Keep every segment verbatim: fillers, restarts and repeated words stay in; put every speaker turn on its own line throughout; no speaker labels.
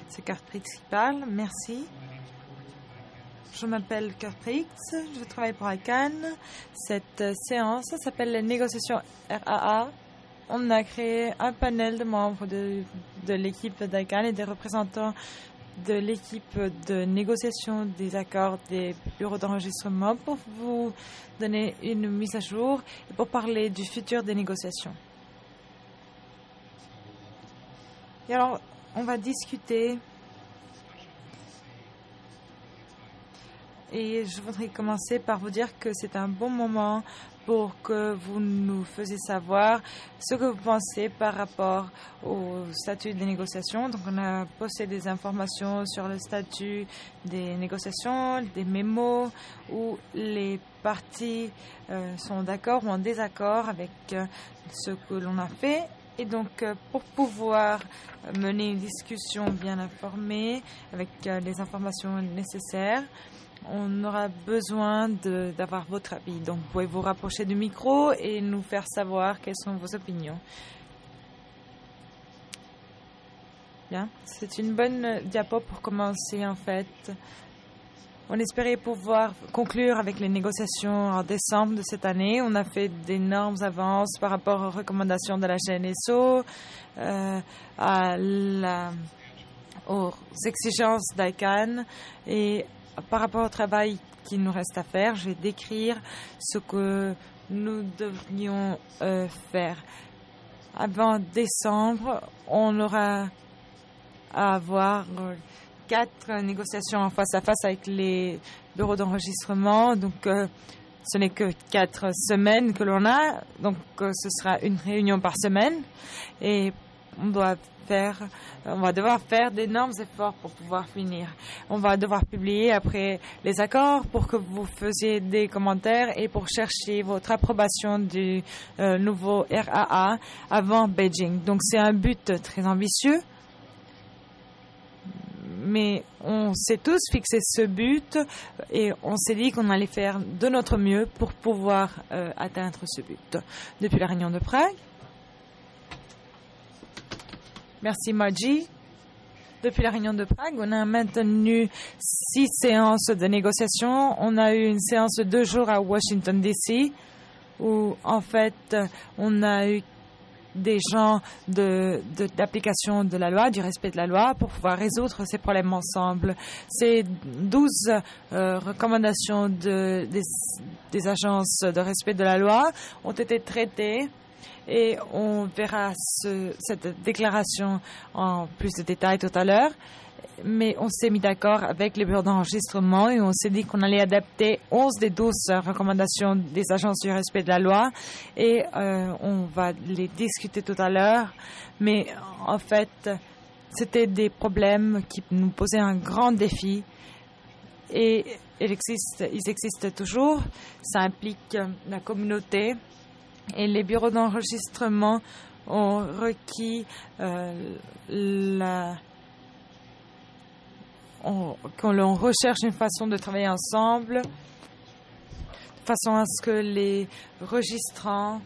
C'est Kurtrix qui parle. Merci. Je m'appelle Kurtrix. Je travaille pour I C A N. Cette séance s'appelle les négociations R A A. On a créé un panel de membres de, de l'équipe d'I C A N et des représentants de l'équipe de négociation des accords des bureaux d'enregistrement pour vous donner une mise à jour et pour parler du futur des négociations. Et alors, on va discuter et je voudrais commencer par vous dire que c'est un bon moment pour que vous nous fassiez savoir ce que vous pensez par rapport au statut des négociations. Donc, on a posté des informations sur le statut des négociations, des mémos où les parties euh, sont d'accord ou en désaccord avec euh, ce que l'on a fait. Et donc, euh, pour pouvoir mener une discussion bien informée avec euh, les informations nécessaires, on aura besoin d'avoir votre avis. Donc, vous pouvez vous rapprocher du micro et nous faire savoir quelles sont vos opinions. Bien, c'est une bonne diapo pour commencer, en fait. On espérait pouvoir conclure avec les négociations en décembre de cette année. On a fait d'énormes avances par rapport aux recommandations de la G N S O, euh, à la, aux exigences d'I C A N et par rapport au travail qu'il nous reste à faire. Je vais décrire ce que nous devrions euh, faire. Avant décembre, on aura à avoir euh, quatre négociations en face à face avec les bureaux d'enregistrement. Donc, euh, ce n'est que quatre semaines que l'on a. Donc, euh, ce sera une réunion par semaine. Et on doit faire, on va devoir faire d'énormes efforts pour pouvoir finir. On va devoir publier après les accords pour que vous fassiez des commentaires et pour chercher votre approbation du euh, nouveau R A A avant Beijing. Donc, c'est un but très ambitieux. Mais on s'est tous fixé ce but et on s'est dit qu'on allait faire de notre mieux pour pouvoir euh, atteindre ce but. Depuis la réunion de Prague. Merci Margie. Depuis la réunion de Prague, on a maintenu six séances de négociation. On a eu une séance de deux jours à Washington D C où en fait on a eu des gens de, de, d'application de la loi, du respect de la loi, pour pouvoir résoudre ces problèmes ensemble. Ces douze euh, recommandations de, des, des agences de respect de la loi ont été traitées et on verra ce, cette déclaration en plus de détails tout à l'heure. Mais on s'est mis d'accord avec les bureaux d'enregistrement et on s'est dit qu'on allait adapter onze des douze recommandations des agences du respect de la loi et euh, on va les discuter tout à l'heure. Mais en fait, c'était des problèmes qui nous posaient un grand défi et ils existent, ils existent toujours. Ça implique la communauté et les bureaux d'enregistrement ont requis euh, la qu'on l'on recherche une façon de travailler ensemble, de façon à ce que les registrants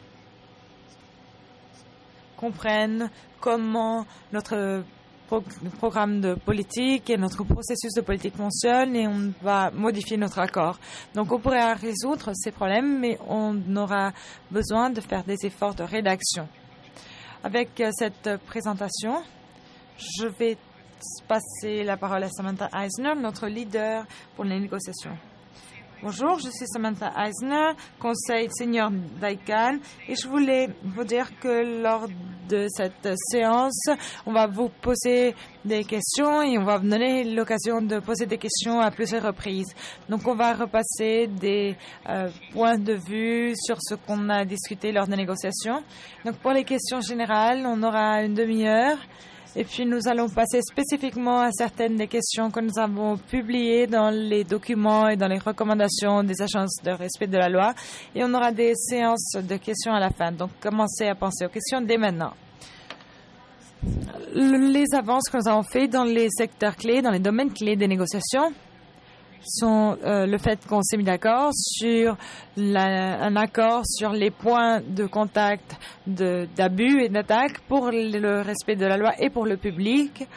comprennent comment notre pro programme de politique et notre processus de politique fonctionne et on va modifier notre accord. Donc, on pourra résoudre ces problèmes, mais on aura besoin de faire des efforts de rédaction. Avec cette présentation, je vais passer la parole à Samantha Eisner, notre leader pour les négociations. Bonjour, je suis Samantha Eisner, conseil senior d'I C A N, et je voulais vous dire que lors de cette séance, on va vous poser des questions et on va vous donner l'occasion de poser des questions à plusieurs reprises. Donc, on va repasser des euh, points de vue sur ce qu'on a discuté lors des négociations. Donc, pour les questions générales, on aura une demi-heure. Et puis, nous allons passer spécifiquement à certaines des questions que nous avons publiées dans les documents et dans les recommandations des agences de respect de la loi. Et on aura des séances de questions à la fin. Donc, commencez à penser aux questions dès maintenant. Les avances que nous avons faites dans les secteurs clés, dans les domaines clés des négociations, sont euh, le fait qu'on s'est mis d'accord sur la, un accord sur les points de contact d'abus et d'attaque pour le respect de la loi et pour le public.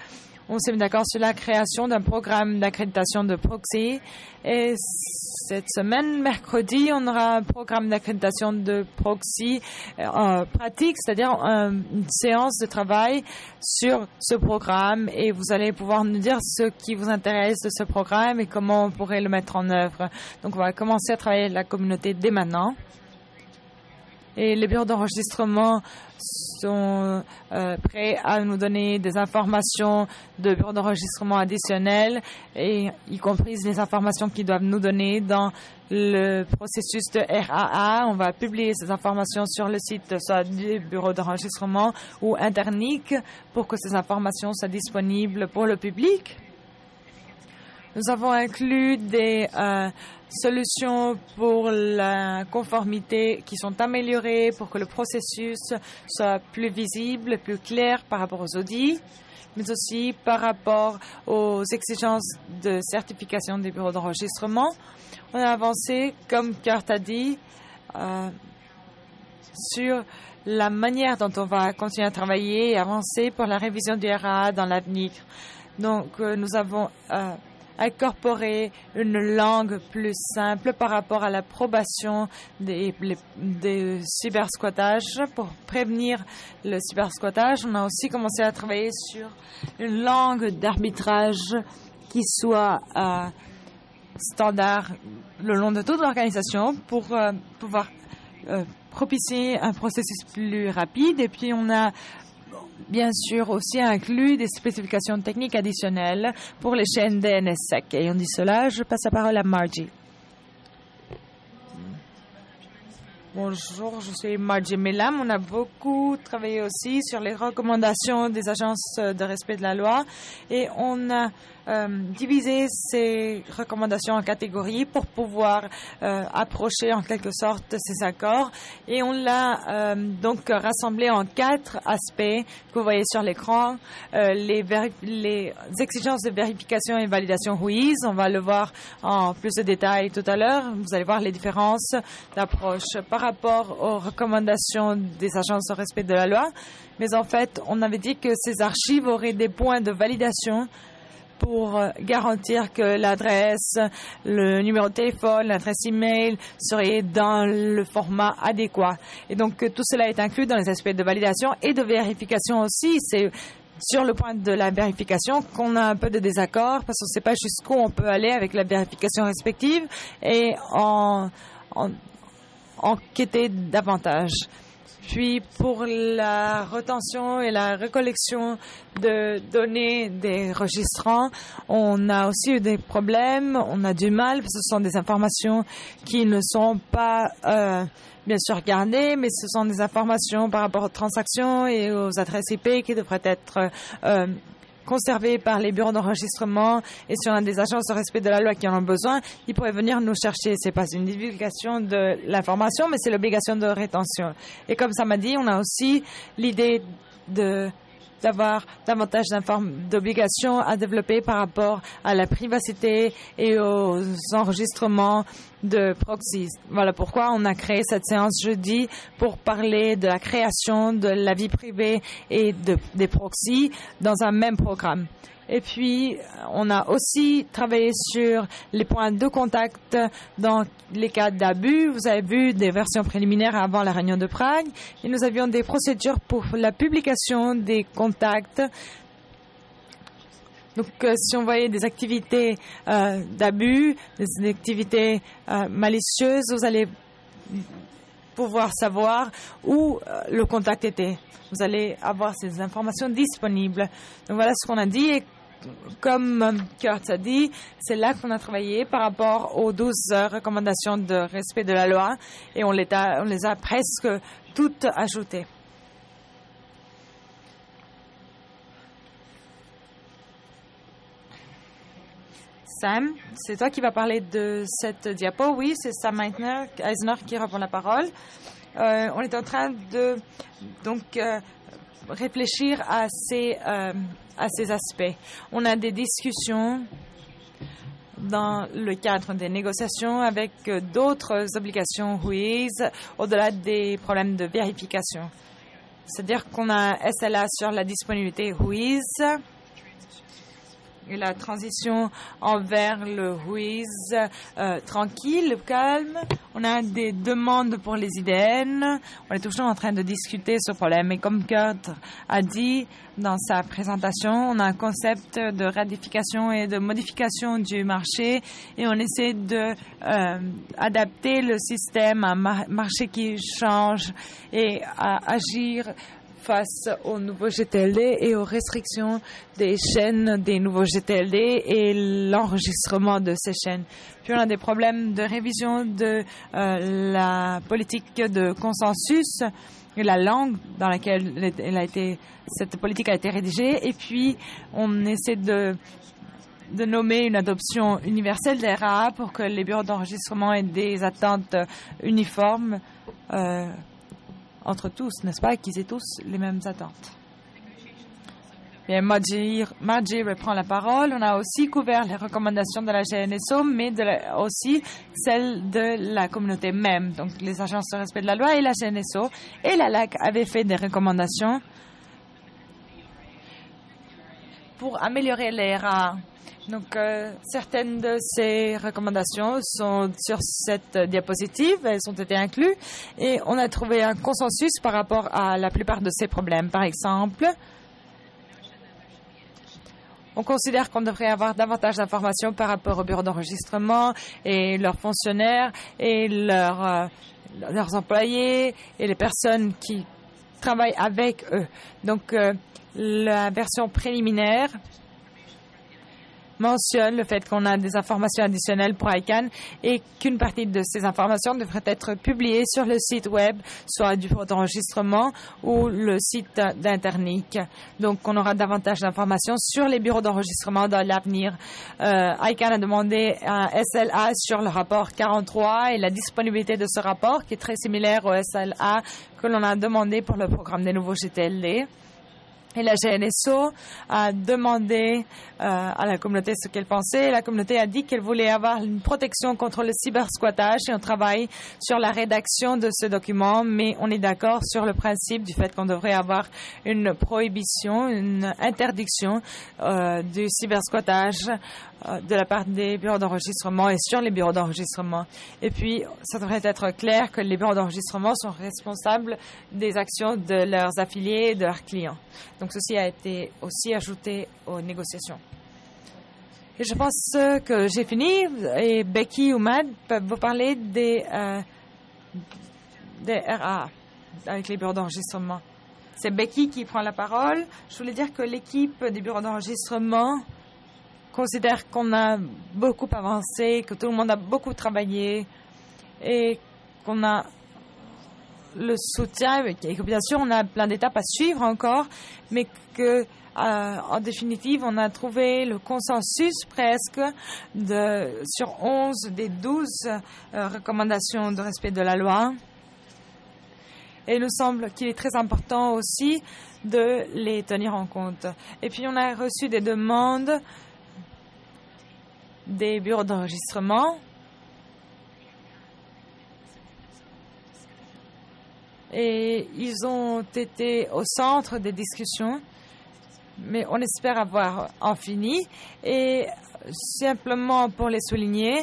on s'est mis d'accord sur la création d'un programme d'accréditation de proxy. Et cette semaine, mercredi, on aura un programme d'accréditation de proxy euh, pratique, c'est-à-dire euh, une séance de travail sur ce programme. Et vous allez pouvoir nous dire ce qui vous intéresse de ce programme et comment on pourrait le mettre en œuvre. Donc, on va commencer à travailler avec la communauté dès maintenant. Et les bureaux d'enregistrement sont euh, prêts à nous donner des informations de bureaux d'enregistrement additionnels, et y compris les informations qu'ils doivent nous donner dans le processus de R A A. On va publier ces informations sur le site soit du bureau d'enregistrement ou Internic pour que ces informations soient disponibles pour le public. Nous avons inclus des euh, solutions pour la conformité qui sont améliorées pour que le processus soit plus visible, plus clair par rapport aux audits, mais aussi par rapport aux exigences de certification des bureaux d'enregistrement. On a avancé, comme Kurt a dit, euh, sur la manière dont on va continuer à travailler et avancer pour la révision du R A A dans l'avenir. Donc, euh, nous avons euh, incorporer une langue plus simple par rapport à l'approbation des, des cybersquattages pour prévenir le cybersquattage. On a aussi commencé à travailler sur une langue d'arbitrage qui soit euh, standard le long de toute l'organisation pour euh, pouvoir euh, propicier un processus plus rapide. Et puis, on a bien sûr aussi inclus des spécifications techniques additionnelles pour les chaînes D N S S E C. Et on dit cela, je passe la parole à Margie. Bonjour, je suis Margie Mellam. On a beaucoup travaillé aussi sur les recommandations des agences de respect de la loi et on a euh, divisé ces recommandations en catégories pour pouvoir euh, approcher en quelque sorte ces accords, et on l'a euh, donc rassemblé en quatre aspects que vous voyez sur l'écran. Euh, les, les exigences de vérification et validation W I S, on va le voir en plus de détails tout à l'heure. Vous allez voir les différences d'approche par rapport aux recommandations des agences de respect de la loi. Mais en fait, on avait dit que ces archives auraient des points de validation pour garantir que l'adresse, le numéro de téléphone, l'adresse email seraient dans le format adéquat. Et donc, tout cela est inclus dans les aspects de validation et de vérification aussi. C'est sur le point de la vérification qu'on a un peu de désaccord parce qu'on ne sait pas jusqu'où on peut aller avec la vérification respective et en, en enquêter davantage. Puis, pour la retention et la récollection de données des registrants, on a aussi eu des problèmes, on a du mal, parce que ce sont des informations qui ne sont pas euh, bien sûr gardées, mais ce sont des informations par rapport aux transactions et aux adresses I P qui devraient être euh, conservés par les bureaux d'enregistrement, et si on a des agences de respect de la loi qui en ont besoin, ils pourraient venir nous chercher. Ce n'est pas une divulgation de l'information, mais c'est l'obligation de rétention. Et comme ça m'a dit, on a aussi l'idée de d'avoir davantage d'obligations à développer par rapport à la privacité et aux enregistrements de proxys. Voilà pourquoi on a créé cette séance jeudi pour parler de la création de la vie privée et de, des proxys dans un même programme. Et puis, on a aussi travaillé sur les points de contact dans les cas d'abus. Vous avez vu des versions préliminaires avant la réunion de Prague. Et nous avions des procédures pour la publication des contacts. Donc, euh, si on voyait des activités euh, d'abus, des activités euh, malicieuses, vous allez pouvoir savoir où euh, le contact était. Vous allez avoir ces informations disponibles. Donc, voilà ce qu'on a dit. Et comme Kurt a dit, c'est là qu'on a travaillé par rapport aux douze recommandations de respect de la loi, et on les a, on les a presque toutes ajoutées. Sam, c'est toi qui vas parler de cette diapo. Oui, c'est Sam Eisner, Eisner qui reprend la parole. Euh, on est en train de donc euh, réfléchir à ces euh, à ces aspects. On a des discussions dans le cadre des négociations avec d'autres obligations W I S au-delà des problèmes de vérification. C'est-à-dire qu'on a un S L A sur la disponibilité W I S et la transition envers le Ruiz euh, tranquille, calme. On a des demandes pour les I D N. On est toujours en train de discuter ce problème. Et comme Kurt a dit dans sa présentation, on a un concept de ratification et de modification du marché et on essaie de euh, adapter le système à un mar- marché qui change et à agir face aux nouveaux G T L D et aux restrictions des chaînes des nouveaux G T L D et l'enregistrement de ces chaînes. Puis on a des problèmes de révision de euh, la politique de consensus et la langue dans laquelle elle a été, cette politique a été rédigée. Et puis on essaie de de nommer une adoption universelle des R A A pour que les bureaux d'enregistrement aient des attentes uniformes euh, entre tous, n'est-ce pas, qu'ils aient tous les mêmes attentes. Bien, Margie, Margie reprend la parole. On a aussi couvert les recommandations de la G N S O, mais de la, aussi celles de la communauté même. Donc, les agences de respect de la loi et la G N S O et la L A C avaient fait des recommandations pour améliorer les R A A. Donc, euh, certaines de ces recommandations sont sur cette diapositive, elles ont été incluses et on a trouvé un consensus par rapport à la plupart de ces problèmes. Par exemple, on considère qu'on devrait avoir davantage d'informations par rapport au bureau d'enregistrement et leurs fonctionnaires et leurs, euh, leurs employés et les personnes qui travaillent avec eux. Donc, euh, la version préliminaire mentionne le fait qu'on a des informations additionnelles pour I C A N et qu'une partie de ces informations devrait être publiée sur le site web, soit du bureau d'enregistrement ou le site d'Internic. Donc, on aura davantage d'informations sur les bureaux d'enregistrement dans l'avenir. Euh, I C A N a demandé un S L A sur le rapport quarante-trois et la disponibilité de ce rapport, qui est très similaire au S L A que l'on a demandé pour le programme des nouveaux G T L D. Et la G N S O a demandé euh, à la communauté ce qu'elle pensait. La communauté a dit qu'elle voulait avoir une protection contre le cybersquattage et on travaille sur la rédaction de ce document, mais on est d'accord sur le principe du fait qu'on devrait avoir une prohibition, une interdiction euh, du cybersquattage euh, de la part des bureaux d'enregistrement et sur les bureaux d'enregistrement. Et puis, ça devrait être clair que les bureaux d'enregistrement sont responsables des actions de leurs affiliés et de leurs clients. Donc, ceci a été aussi ajouté aux négociations. Et je pense que j'ai fini. Et Becky ou Matt peuvent vous parler des, euh, des R A avec les bureaux d'enregistrement. C'est Becky qui prend la parole. Je voulais dire que l'équipe des bureaux d'enregistrement considère qu'on a beaucoup avancé, que tout le monde a beaucoup travaillé et qu'on a le soutien, et que bien sûr on a plein d'étapes à suivre encore, mais que euh, en définitive on a trouvé le consensus presque de, sur onze des douze euh, recommandations de respect de la loi. Et il nous semble qu'il est très important aussi de les tenir en compte. Et puis on a reçu des demandes des bureaux d'enregistrement et ils ont été au centre des discussions, mais on espère avoir en fini. Et simplement pour les souligner,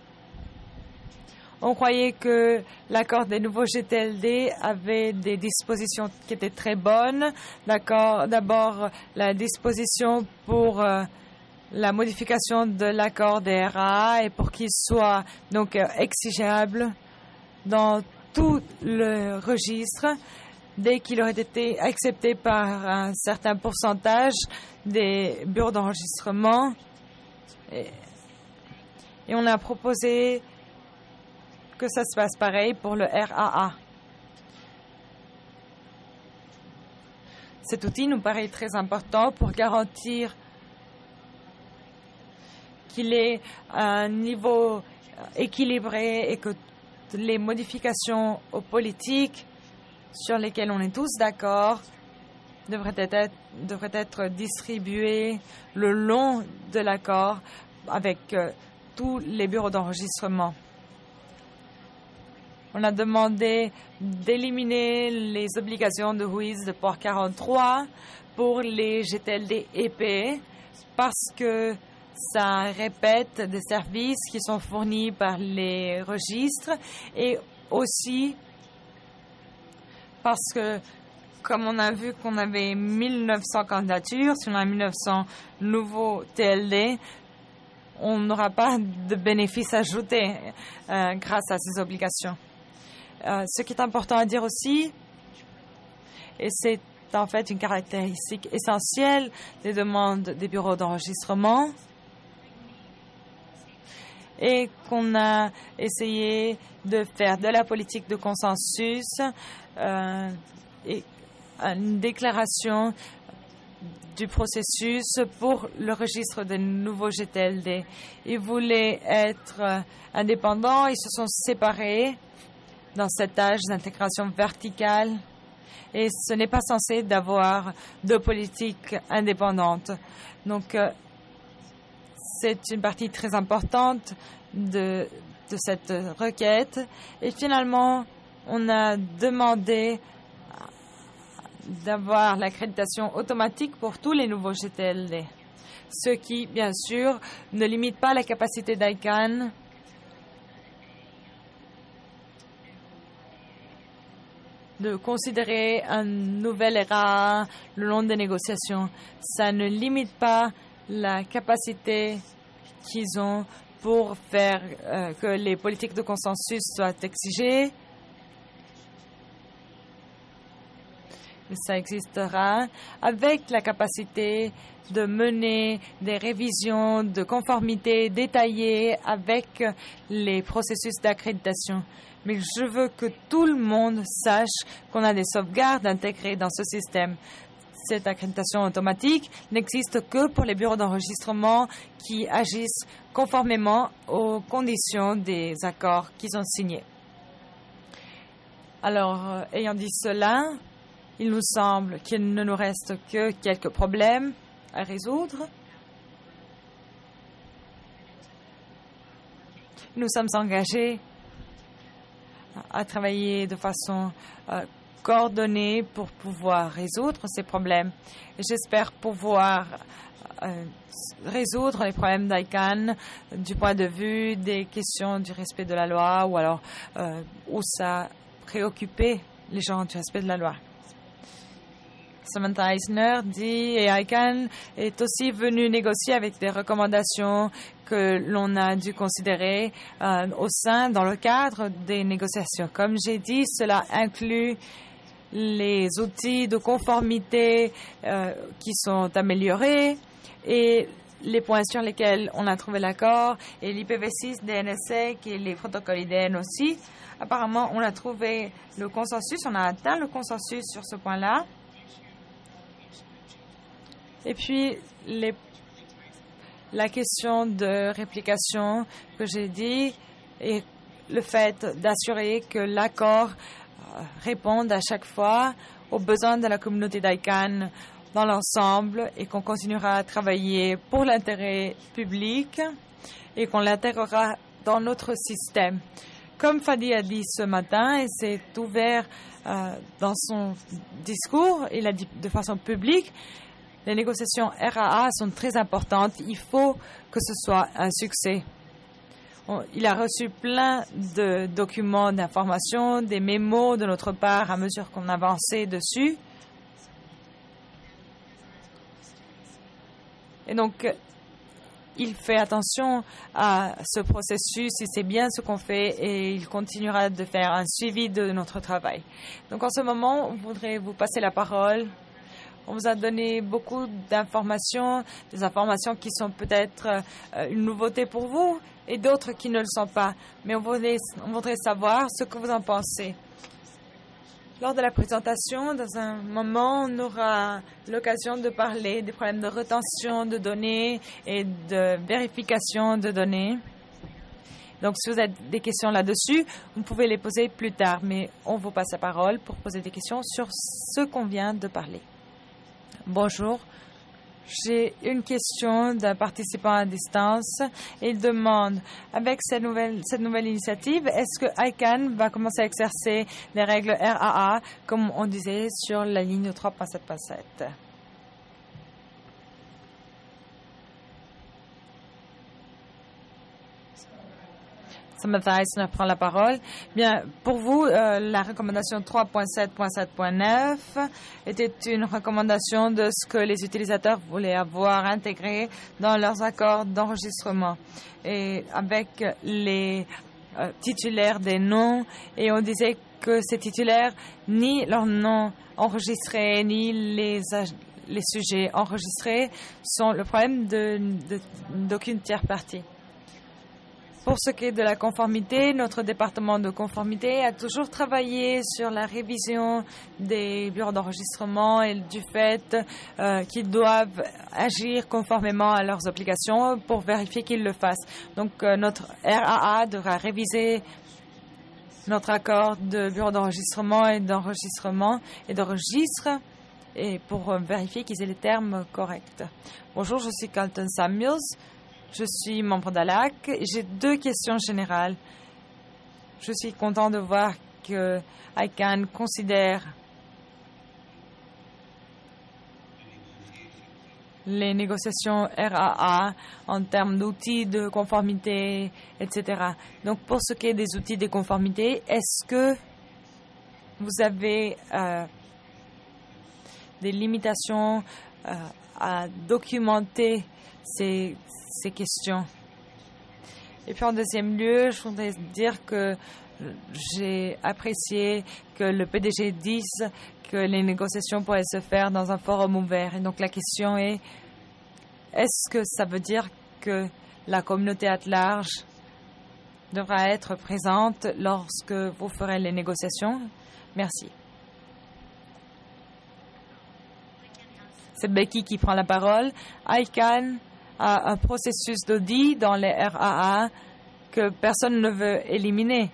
on croyait que l'accord des nouveaux G T L D avait des dispositions qui étaient très bonnes. D'accord, d'abord la disposition pour euh, la modification de l'accord des R A A et pour qu'il soit donc euh, exigeable dans tout le registre dès qu'il aurait été accepté par un certain pourcentage des bureaux d'enregistrement. Et, et on a proposé que ça se passe pareil pour le R A A. Cet outil nous paraît très important pour garantir qu'il est à un niveau équilibré et que les modifications aux politiques sur lesquelles on est tous d'accord devraient être, devraient être distribuées le long de l'accord avec euh, tous les bureaux d'enregistrement. On a demandé d'éliminer les obligations de Ruiz de port quarante-trois pour les G T L D épais, parce que ça répète des services qui sont fournis par les registres et aussi parce que, comme on a vu qu'on avait mille neuf cents candidatures, si on a mille neuf cents nouveaux T L D, on n'aura pas de bénéfices ajoutés euh, grâce à ces obligations. Euh, ce qui est important à dire aussi, et c'est en fait une caractéristique essentielle des demandes des bureaux d'enregistrement, et qu'on a essayé de faire de la politique de consensus euh, et une déclaration du processus pour le registre des nouveaux G T L D. Ils voulaient être euh, indépendants, ils se sont séparés dans cet âge d'intégration verticale et ce n'est pas censé d'avoir de politique indépendante. Donc, euh, c'est une partie très importante de, de cette requête. Et finalement, on a demandé d'avoir l'accréditation automatique pour tous les nouveaux G T L D, ce qui, bien sûr, ne limite pas la capacité d'I C A N de considérer un nouvel R A A le long des négociations. Ça ne limite pas la capacité qu'ils ont pour faire euh, que les politiques de consensus soient exigées. Mais ça existera avec la capacité de mener des révisions de conformité détaillées avec les processus d'accréditation. Mais je veux que tout le monde sache qu'on a des sauvegardes intégrées dans ce système. Cette accréditation automatique n'existe que pour les bureaux d'enregistrement qui agissent conformément aux conditions des accords qu'ils ont signés. Alors, ayant dit cela, il nous semble qu'il ne nous reste que quelques problèmes à résoudre. Nous sommes engagés à travailler de façon euh, coordonnée pour pouvoir résoudre ces problèmes. J'espère pouvoir euh, résoudre les problèmes d'I C A N du point de vue des questions du respect de la loi ou alors euh, où ça préoccupait les gens du respect de la loi. Samantha Eisner dit, et I C A N est aussi venu négocier avec des recommandations que l'on a dû considérer euh, au sein, dans le cadre des négociations. Comme j'ai dit, cela inclut les outils de conformité euh, qui sont améliorés et les points sur lesquels on a trouvé l'accord, et l'I P v six, D N S E C et les protocoles I D N aussi. Apparemment, on a trouvé le consensus, on a atteint le consensus sur ce point-là. Et puis, les, la question de réplication que j'ai dit et le fait d'assurer que l'accord euh, réponde à chaque fois aux besoins de la communauté d'I C A N dans l'ensemble et qu'on continuera à travailler pour l'intérêt public et qu'on l'intégrera dans notre système. Comme Fadi a dit ce matin, et c'est ouvert euh, dans son discours, il a dit de façon publique, les négociations R A A sont très importantes. Il faut que ce soit un succès. On, il a reçu plein de documents d'information, des mémos de notre part à mesure qu'on avançait dessus. Et donc, il fait attention à ce processus, il sait bien ce qu'on fait et il continuera de faire un suivi de notre travail. Donc, en ce moment, on voudrait vous passer la parole. On vous a donné beaucoup d'informations, des informations qui sont peut-être euh, une nouveauté pour vous et d'autres qui ne le sont pas. Mais on voudrait, on voudrait savoir ce que vous en pensez. Lors de la présentation, dans un moment, on aura l'occasion de parler des problèmes de rétention de données et de vérification de données. Donc, si vous avez des questions là-dessus, vous pouvez les poser plus tard. Mais on vous passe la parole pour poser des questions sur ce qu'on vient de parler. Bonjour, j'ai une question d'un participant à distance. Il demande, avec cette nouvelle, cette nouvelle initiative, est-ce que I C A N va commencer à exercer les règles R A A comme on disait sur la ligne trois point sept point sept? Samantha Eisner prend la parole. Bien, pour vous, euh, la recommandation trois point sept point sept point neuf était une recommandation de ce que les utilisateurs voulaient avoir intégré dans leurs accords d'enregistrement et avec les euh, titulaires des noms. Et on disait que ces titulaires, ni leurs noms enregistrés, ni les les sujets enregistrés sont le problème de, de, d'aucune tierce partie. Pour ce qui est de la conformité, notre département de conformité a toujours travaillé sur la révision des bureaux d'enregistrement et du fait euh, qu'ils doivent agir conformément à leurs obligations pour vérifier qu'ils le fassent. Donc, euh, notre R A A devra réviser notre accord de bureau d'enregistrement et d'enregistrement et d'enregistre et pour euh, vérifier qu'ils aient les termes corrects. Bonjour, je suis Carlton Samuels. Je suis membre d'A L A C. J'ai deux questions générales. Je suis content de voir que I C A N considère les négociations R A A en termes d'outils de conformité, et cetera. Donc, pour ce qui est des outils de conformité, est-ce que vous avez euh, des limitations euh, à documenter ces ces questions? Et puis en deuxième lieu, je voudrais dire que j'ai apprécié que le P D G dise que les négociations pourraient se faire dans un forum ouvert. Et donc la question est, est-ce que ça veut dire que la communauté à large devra être présente lorsque vous ferez les négociations? Merci. C'est Becky qui prend la parole. I C A N a un processus d'audit dans les R A A que personne ne veut éliminer.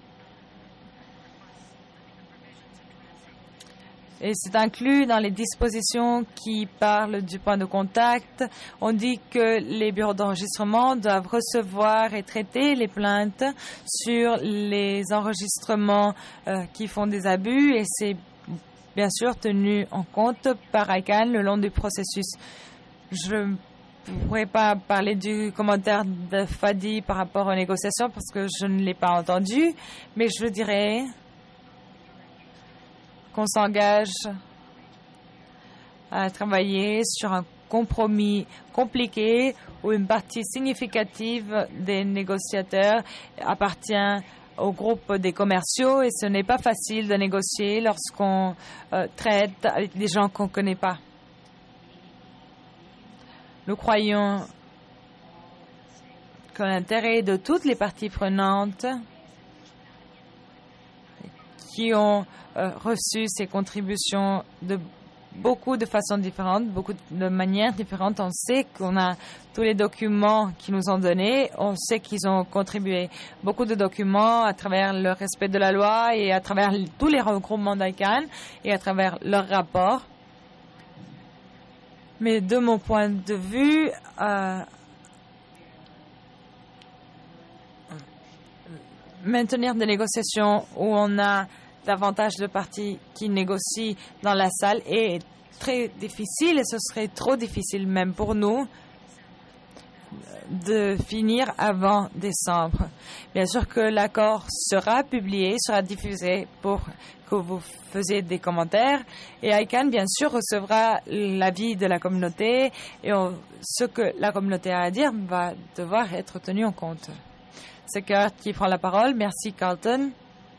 Et c'est inclus dans les dispositions qui parlent du point de contact. On dit que les bureaux d'enregistrement doivent recevoir et traiter les plaintes sur les enregistrements euh, qui font des abus et c'est bien sûr tenu en compte par I C A N le long du processus. Je Je ne pourrais pas parler du commentaire de Fadi par rapport aux négociations parce que je ne l'ai pas entendu, mais je dirais qu'on s'engage à travailler sur un compromis compliqué où une partie significative des négociateurs appartient au groupe des commerciaux et ce n'est pas facile de négocier lorsqu'on euh, traite avec des gens qu'on ne connaît pas. Nous croyons que l'intérêt de toutes les parties prenantes qui ont euh, reçu ces contributions de beaucoup de façons différentes, beaucoup de manières différentes. On sait qu'on a tous les documents qu'ils nous ont donnés. On sait qu'ils ont contribué beaucoup de documents à travers le respect de la loi et à travers tous les regroupements d'I C A N et à travers leurs rapports. Mais de mon point de vue, euh, maintenir des négociations où on a davantage de parties qui négocient dans la salle est très difficile et ce serait trop difficile même pour nous de finir avant décembre. Bien sûr que l'accord sera publié, sera diffusé pour que vous faisiez des commentaires et I C A N, bien sûr, recevra l'avis de la communauté et on, ce que la communauté a à dire va devoir être tenu en compte. C'est Kurt qui prend la parole. Merci, Carlton.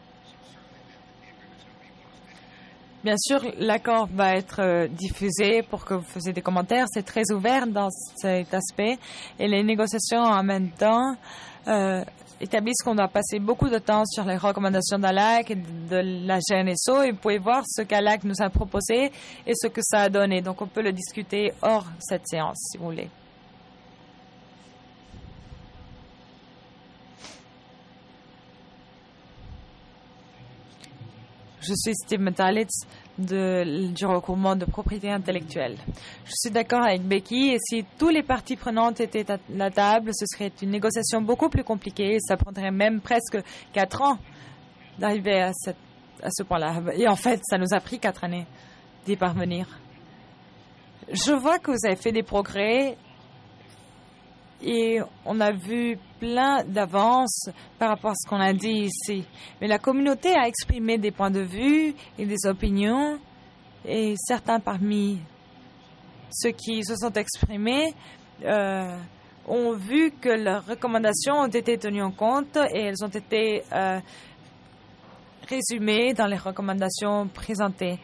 Bien sûr, l'accord va être euh, diffusé pour que vous fassiez des commentaires. C'est très ouvert dans cet aspect. Et les négociations en même temps euh, établissent qu'on doit passer beaucoup de temps sur les recommandations d'A L A C et de la G N S O. Et vous pouvez voir ce qu'A L A C nous a proposé et ce que ça a donné. Donc, on peut le discuter hors cette séance, si vous voulez. Je suis Steve Metalitz de, du regroupement de propriété intellectuelle. Je suis d'accord avec Becky et si tous les parties prenantes étaient à la table, ce serait une négociation beaucoup plus compliquée. Ça prendrait même presque quatre ans d'arriver à, cette, à ce point-là. Et en fait, ça nous a pris quatre années d'y parvenir. Je vois que vous avez fait des progrès et on a vu plein d'avances par rapport à ce qu'on a dit ici. Mais la communauté a exprimé des points de vue et des opinions, et certains parmi ceux qui se sont exprimés euh, ont vu que leurs recommandations ont été tenues en compte et elles ont été euh, résumées dans les recommandations présentées.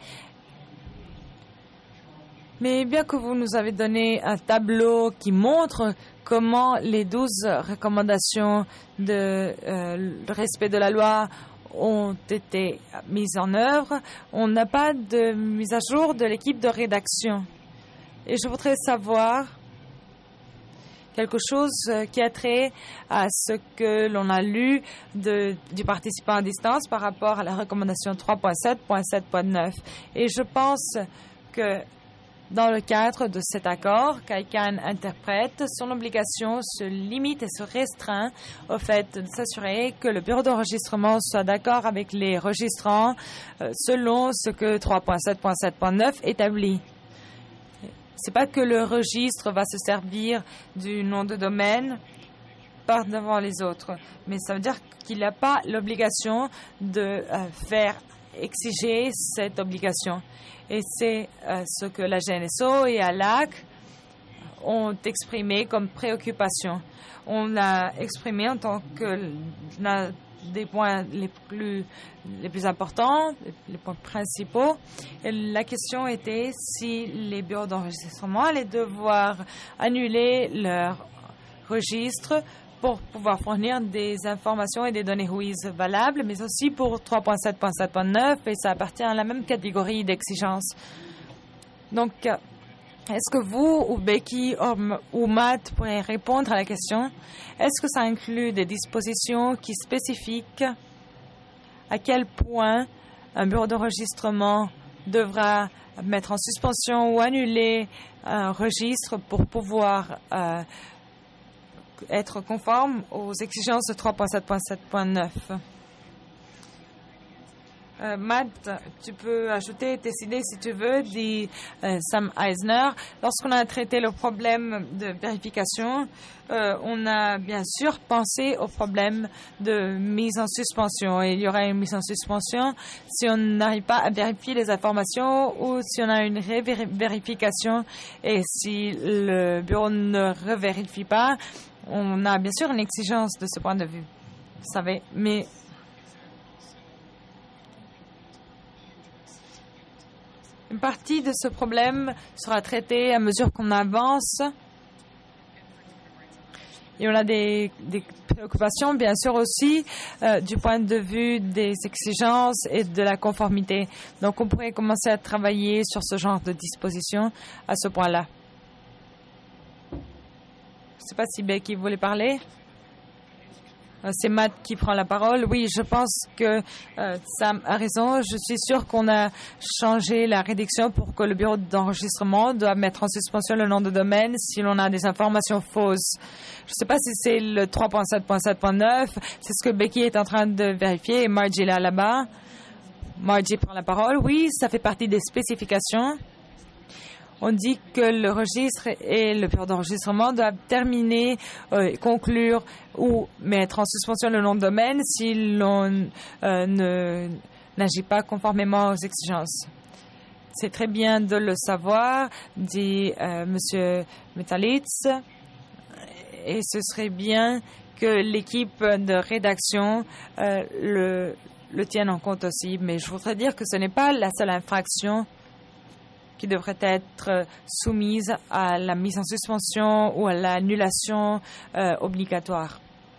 Mais bien que vous nous avez donné un tableau qui montre comment les douze recommandations de euh, respect de la loi ont été mises en œuvre, on n'a pas de mise à jour de l'équipe de rédaction. Et je voudrais savoir quelque chose qui a trait à ce que l'on a lu de, du participant à distance par rapport à la recommandation trois point sept point sept point neuf. Et je pense que dans le cadre de cet accord, qu'I C A N interprète, son obligation se limite et se restreint au fait de s'assurer que le bureau d'enregistrement soit d'accord avec les registrants euh, selon ce que trois point sept point sept point neuf établit. Ce n'est pas que le registre va se servir du nom de domaine par devant les autres, mais ça veut dire qu'il n'a pas l'obligation de euh, faire exiger cette obligation. Et c'est euh, ce que la G N S O et A L A C ont exprimé comme préoccupation. On l'a exprimé en tant que l'un des points les plus, les plus importants, les points principaux. Et la question était si les bureaux d'enregistrement allaient devoir annuler leur registre pour pouvoir fournir des informations et des données W I S valables, mais aussi pour trois point sept point sept point neuf, et ça appartient à la même catégorie d'exigence. Donc, est-ce que vous, ou Becky, ou Matt pourraient répondre à la question? Est-ce que ça inclut des dispositions qui spécifiquent à quel point un bureau d'enregistrement devra mettre en suspension ou annuler un registre pour pouvoir euh, être conforme aux exigences de trois point sept point sept point neuf. Euh, Matt, tu peux ajouter et décider si tu veux, dit euh, Sam Eisner. Lorsqu'on a traité le problème de vérification, euh, on a bien sûr pensé au problème de mise en suspension. Et il y aura une mise en suspension si on n'arrive pas à vérifier les informations ou si on a une revérification. Et si le bureau ne revérifie pas, on a bien sûr une exigence de ce point de vue. Vous savez, mais une partie de ce problème sera traitée à mesure qu'on avance. Et on a des, des préoccupations, bien sûr, aussi euh, du point de vue des exigences et de la conformité. Donc, on pourrait commencer à travailler sur ce genre de dispositions à ce point-là. Je ne sais pas si Becky voulait parler. C'est Matt qui prend la parole. Oui, je pense que euh, Sam a raison. Je suis sûre qu'on a changé la rédaction pour que le bureau d'enregistrement doit mettre en suspension le nom de domaine si l'on a des informations fausses. Je ne sais pas si c'est le trois point sept point sept point neuf. C'est ce que Becky est en train de vérifier et Margie est là, là-bas. Margie prend la parole. Oui, ça fait partie des spécifications. On dit que le registre et le bureau d'enregistrement doivent terminer, euh, conclure ou mettre en suspension le nom de domaine si l'on euh, ne n'agit pas conformément aux exigences. C'est très bien de le savoir, dit euh, M. Metalitz, et ce serait bien que l'équipe de rédaction euh, le, le tienne en compte aussi. Mais je voudrais dire que ce n'est pas la seule infraction qui devrait être soumise à la mise en suspension ou à l'annulation euh, obligatoire.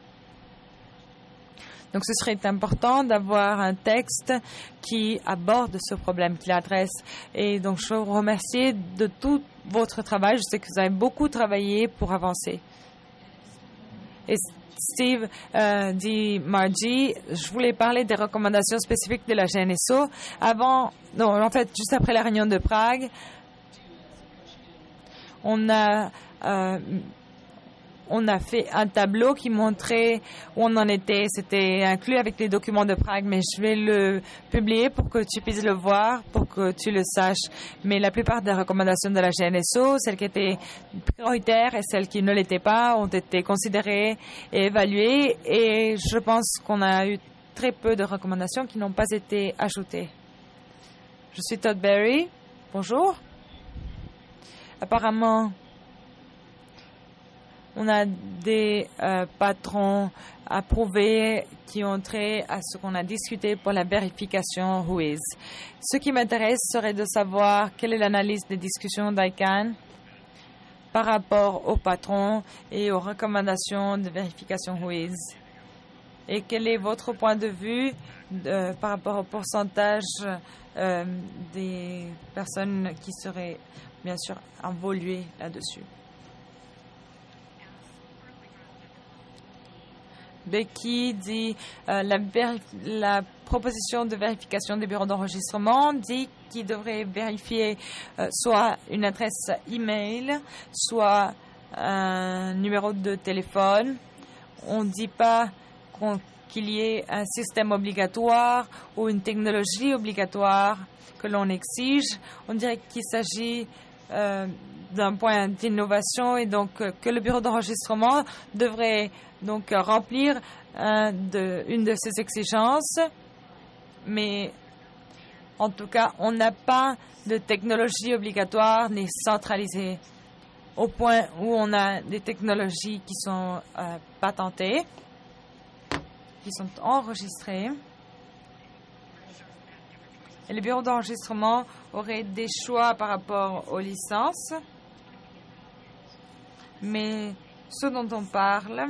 Donc, ce serait important d'avoir un texte qui aborde ce problème, qui l'adresse. Et donc, je vous remercie de tout votre travail. Je sais que vous avez beaucoup travaillé pour avancer. Et Steve, euh, dit Margie, je voulais parler des recommandations spécifiques de la G N S O. Avant, non, en fait, juste après la réunion de Prague, on a, euh, on a fait un tableau qui montrait où on en était. C'était inclus avec les documents de Prague, mais je vais le publier pour que tu puisses le voir, pour que tu le saches. Mais la plupart des recommandations de la G N S O, celles qui étaient prioritaires et celles qui ne l'étaient pas, ont été considérées et évaluées. Et je pense qu'on a eu très peu de recommandations qui n'ont pas été ajoutées. Je suis Todd Berry. Bonjour. Apparemment, on a des euh, patrons approuvés qui ont trait à ce qu'on a discuté pour la vérification Whois. Ce qui m'intéresse serait de savoir quelle est l'analyse des discussions d'I C A N par rapport aux patrons et aux recommandations de vérification Whois. Et quel est votre point de vue de, par rapport au pourcentage euh, des personnes qui seraient bien sûr évoluées là-dessus? Becky dit euh, la, la proposition de vérification des bureaux d'enregistrement dit qu'il devrait vérifier euh, soit une adresse email, soit un numéro de téléphone. On ne dit pas qu'on, qu'il y ait un système obligatoire ou une technologie obligatoire que l'on exige. On dirait qu'il s'agit euh, d'un point d'innovation et donc euh, que le bureau d'enregistrement devrait donc remplir un de, une de ces exigences, mais en tout cas, on n'a pas de technologie obligatoire ni centralisée au point où on a des technologies qui sont euh, patentées, qui sont enregistrées. Et les bureaux d'enregistrement auraient des choix par rapport aux licences, mais ce dont on parle,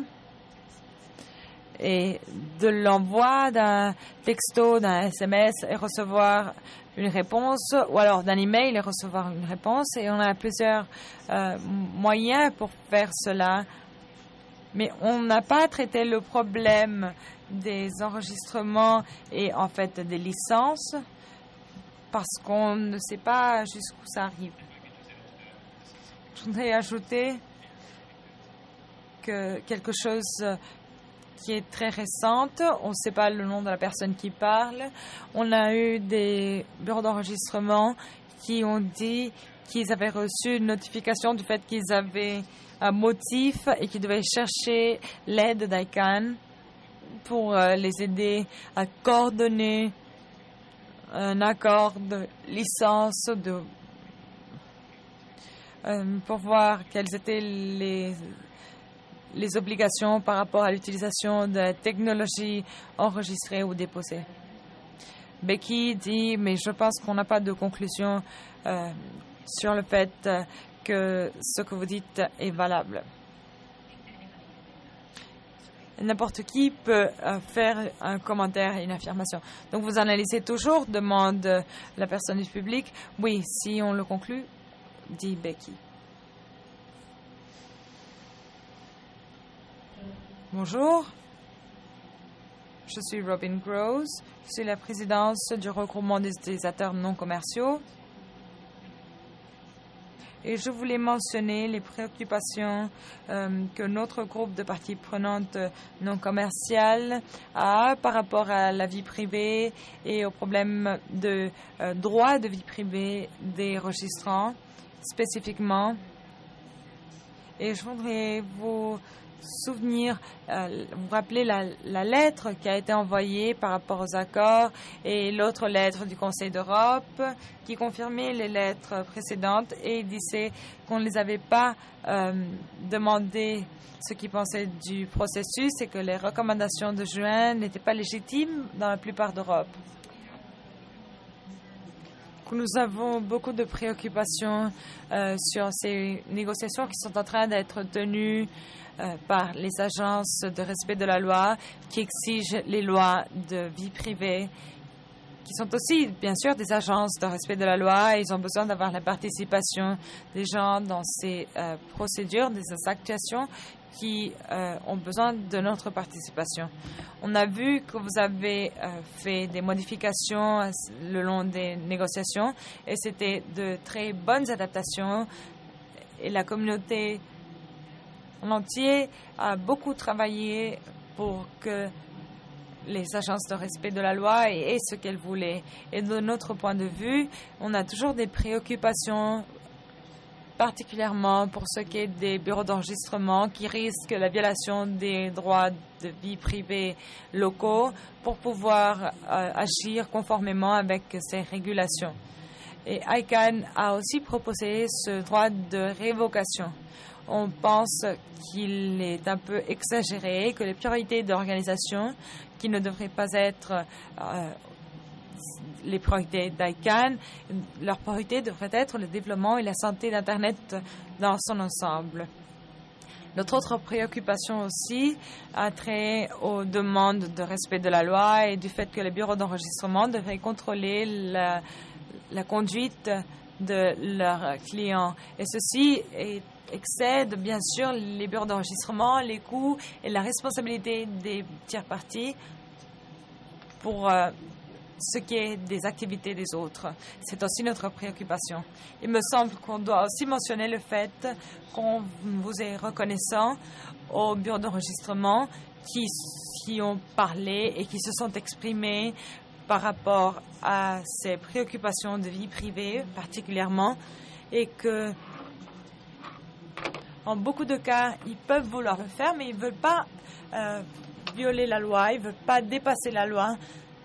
et de l'envoi d'un texto, d'un S M S et recevoir une réponse, ou alors d'un email et recevoir une réponse. Et on a plusieurs euh, moyens pour faire cela. Mais on n'a pas traité le problème des enregistrements et en fait des licences parce qu'on ne sait pas jusqu'où ça arrive. Je voudrais ajouter que quelque chose qui est très récente. On ne sait pas le nom de la personne qui parle. On a eu des bureaux d'enregistrement qui ont dit qu'ils avaient reçu une notification du fait qu'ils avaient un motif et qu'ils devaient chercher l'aide d'I C A N pour euh, les aider à coordonner un accord de licence de, euh, pour voir quelles étaient les les obligations par rapport à l'utilisation de technologies enregistrées ou déposées. Becky dit, mais je pense qu'on n'a pas de conclusion euh, sur le fait euh, que ce que vous dites est valable. N'importe qui peut euh, faire un commentaire et une affirmation. Donc vous analysez toujours, demande la personne du public. Oui, si on le conclut, dit Becky. Bonjour, je suis Robin Groves, je suis la présidente du regroupement des utilisateurs non commerciaux et je voulais mentionner les préoccupations euh, que notre groupe de parties prenantes non commerciales a par rapport à la vie privée et aux problèmes de euh, droit de vie privée des registrants spécifiquement. Et je voudrais vous souvenir, euh, vous rappelez la, la lettre qui a été envoyée par rapport aux accords et l'autre lettre du Conseil d'Europe qui confirmait les lettres précédentes et disait qu'on ne les avait pas euh, demandé ce qu'ils pensaient du processus et que les recommandations de juin n'étaient pas légitimes dans la plupart d'Europe. Nous avons beaucoup de préoccupations euh, sur ces négociations qui sont en train d'être tenues Euh, par les agences de respect de la loi qui exigent les lois de vie privée, qui sont aussi, bien sûr, des agences de respect de la loi. Et ils ont besoin d'avoir la participation des gens dans ces euh, procédures, des actuations qui euh, ont besoin de notre participation. On a vu que vous avez euh, fait des modifications le long des négociations et c'était de très bonnes adaptations et la communauté entier a beaucoup travaillé pour que les agences de respect de la loi aient ce qu'elles voulaient. Et de notre point de vue, on a toujours des préoccupations, particulièrement pour ce qui est des bureaux d'enregistrement qui risquent la violation des droits de vie privée locaux pour pouvoir euh, agir conformément avec ces régulations. Et I C A N a aussi proposé ce droit de révocation. On pense qu'il est un peu exagéré, que les priorités d'organisation qui ne devraient pas être euh, les priorités d'I C A N, leur priorité devrait être le développement et la santé d'Internet dans son ensemble. Notre autre préoccupation aussi a trait aux demandes de respect de la loi et du fait que les bureaux d'enregistrement devraient contrôler la, la conduite de leurs clients. Et ceci est excède bien sûr les bureaux d'enregistrement, les coûts et la responsabilité des tiers parties pour euh, ce qui est des activités des autres. C'est aussi notre préoccupation. Il me semble qu'on doit aussi mentionner le fait qu'on vous est reconnaissant aux bureaux d'enregistrement qui, qui ont parlé et qui se sont exprimés par rapport à ces préoccupations de vie privée particulièrement, et que en beaucoup de cas, ils peuvent vouloir le faire, mais ils ne veulent pas euh, violer la loi, ils ne veulent pas dépasser la loi.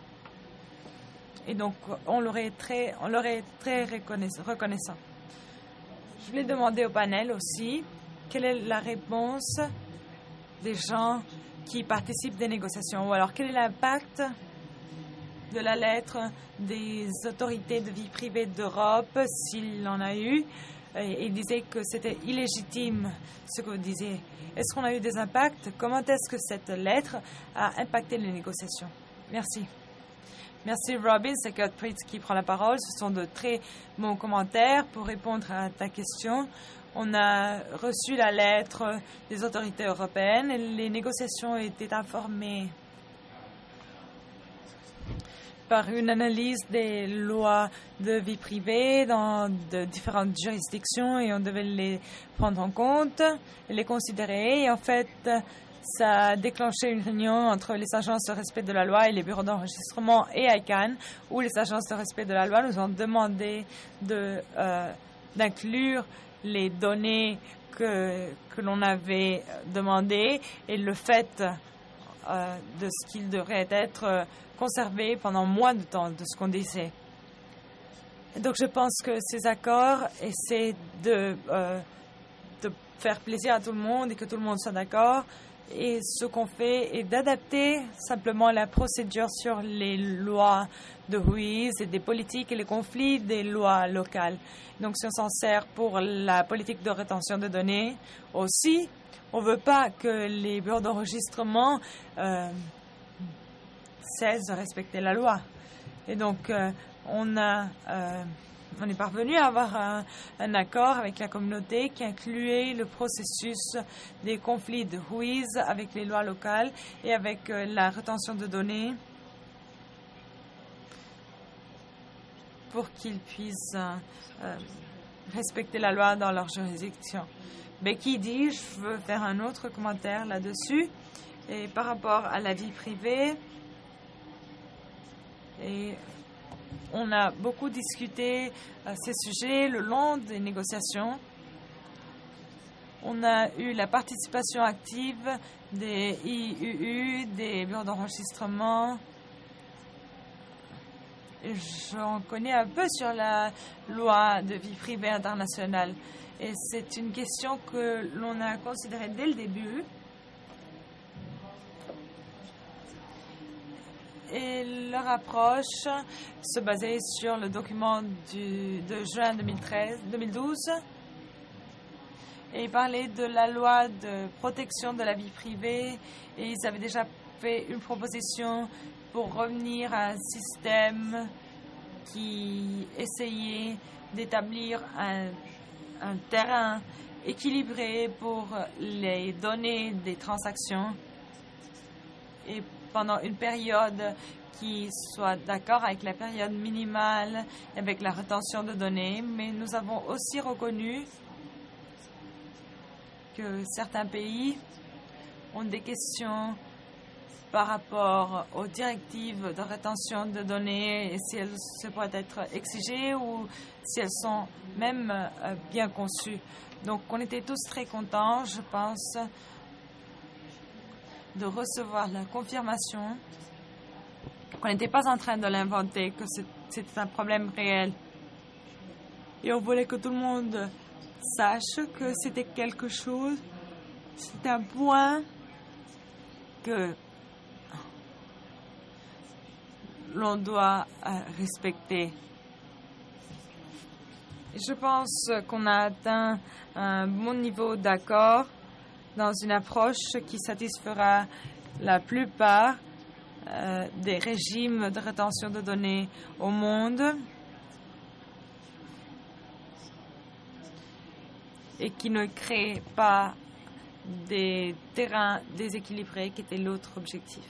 Et donc, on leur est très, on leur est très reconnaissant. Je voulais demander au panel aussi, quelle est la réponse des gens qui participent des négociations, ou alors quel est l'impact de la lettre des autorités de vie privée d'Europe, s'il en a eu. Et il disait que c'était illégitime ce que vous disiez. Est-ce qu'on a eu des impacts? Comment est-ce que cette lettre a impacté les négociations? Merci. Merci Robin, c'est Kurt Pritz qui prend la parole. Ce sont de très bons commentaires pour répondre à ta question. On a reçu la lettre des autorités européennes et les négociations étaient informées par une analyse des lois de vie privée dans de différentes juridictions et on devait les prendre en compte, les considérer. Et en fait, ça a déclenché une réunion entre les agences de respect de la loi et les bureaux d'enregistrement et I C A N, où les agences de respect de la loi nous ont demandé de, euh, d'inclure les données que, que l'on avait demandées et le fait euh, de ce qu'il devrait être conservé pendant moins de temps de ce qu'on disait. Et donc je pense que ces accords essaient de, euh, de faire plaisir à tout le monde et que tout le monde soit d'accord. Et ce qu'on fait est d'adapter simplement la procédure sur les lois de Ruiz et des politiques et les conflits des lois locales. Donc si on s'en sert pour la politique de rétention de données aussi, on ne veut pas que les bureaux d'enregistrement euh, cessent de respecter la loi. Et donc, euh, on, a, euh, on est parvenu à avoir un, un accord avec la communauté qui incluait le processus des conflits de Ruiz avec les lois locales et avec euh, la rétention de données pour qu'ils puissent euh, euh, respecter la loi dans leur juridiction. Becky dit, je veux faire un autre commentaire là-dessus. Et par rapport à la vie privée, et on a beaucoup discuté à ces sujets le long des négociations. On a eu la participation active des I U U, des bureaux d'enregistrement. J'en connais un peu sur la loi de vie privée internationale. Et c'est une question que l'on a considérée dès le début. Et leur approche se basait sur le document du, de juin deux mille treize, deux mille douze. Et ils parlaient de la loi de protection de la vie privée. Et ils avaient déjà fait une proposition pour revenir à un système qui essayait d'établir un, un terrain équilibré pour les données des transactions et pendant une période qui soit d'accord avec la période minimale, avec la rétention de données. Mais nous avons aussi reconnu que certains pays ont des questions par rapport aux directives de rétention de données et si elles se pourraient être exigées ou si elles sont même euh, bien conçues. Donc, on était tous très contents, je pense, de recevoir la confirmation qu'on n'était pas en train de l'inventer, que c'était un problème réel. Et on voulait que tout le monde sache que c'était quelque chose, c'est un point que l'on doit euh, respecter. Je pense qu'on a atteint un bon niveau d'accord dans une approche qui satisfera la plupart euh, des régimes de rétention de données au monde et qui ne crée pas des terrains déséquilibrés qui était l'autre objectif.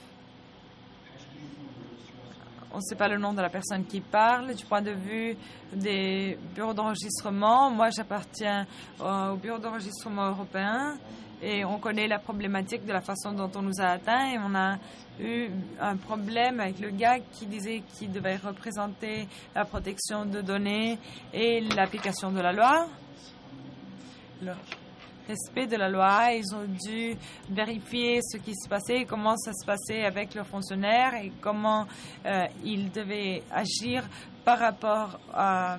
On ne sait pas le nom de la personne qui parle. Du point de vue des bureaux d'enregistrement, moi j'appartiens au bureau d'enregistrement européen et on connaît la problématique de la façon dont on nous a atteints et on a eu un problème avec le gars qui disait qu'il devait représenter la protection de données et l'application de la loi. Le respect de la loi, ils ont dû vérifier ce qui se passait, comment ça se passait avec leurs fonctionnaires et comment euh, ils devaient agir par rapport à,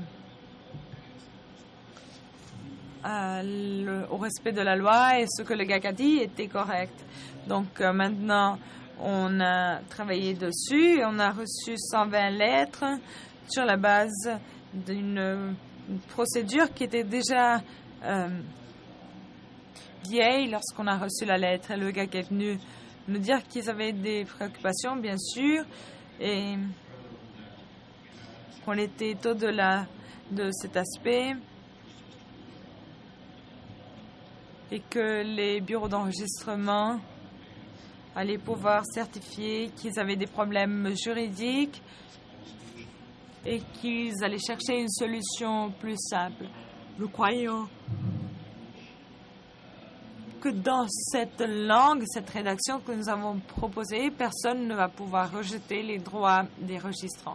à le, au respect de la loi et ce que le gars a dit était correct. Donc euh, maintenant, on a travaillé dessus et on a reçu cent vingt lettres sur la base d'une procédure qui était déjà euh, vieille lorsqu'on a reçu la lettre. Et le gars qui est venu nous dire qu'ils avaient des préoccupations, bien sûr, et qu'on était au-delà de cet aspect et que les bureaux d'enregistrement allaient pouvoir certifier qu'ils avaient des problèmes juridiques et qu'ils allaient chercher une solution plus simple. Nous croyons que dans cette langue, cette rédaction que nous avons proposée, personne ne va pouvoir rejeter les droits des registrants.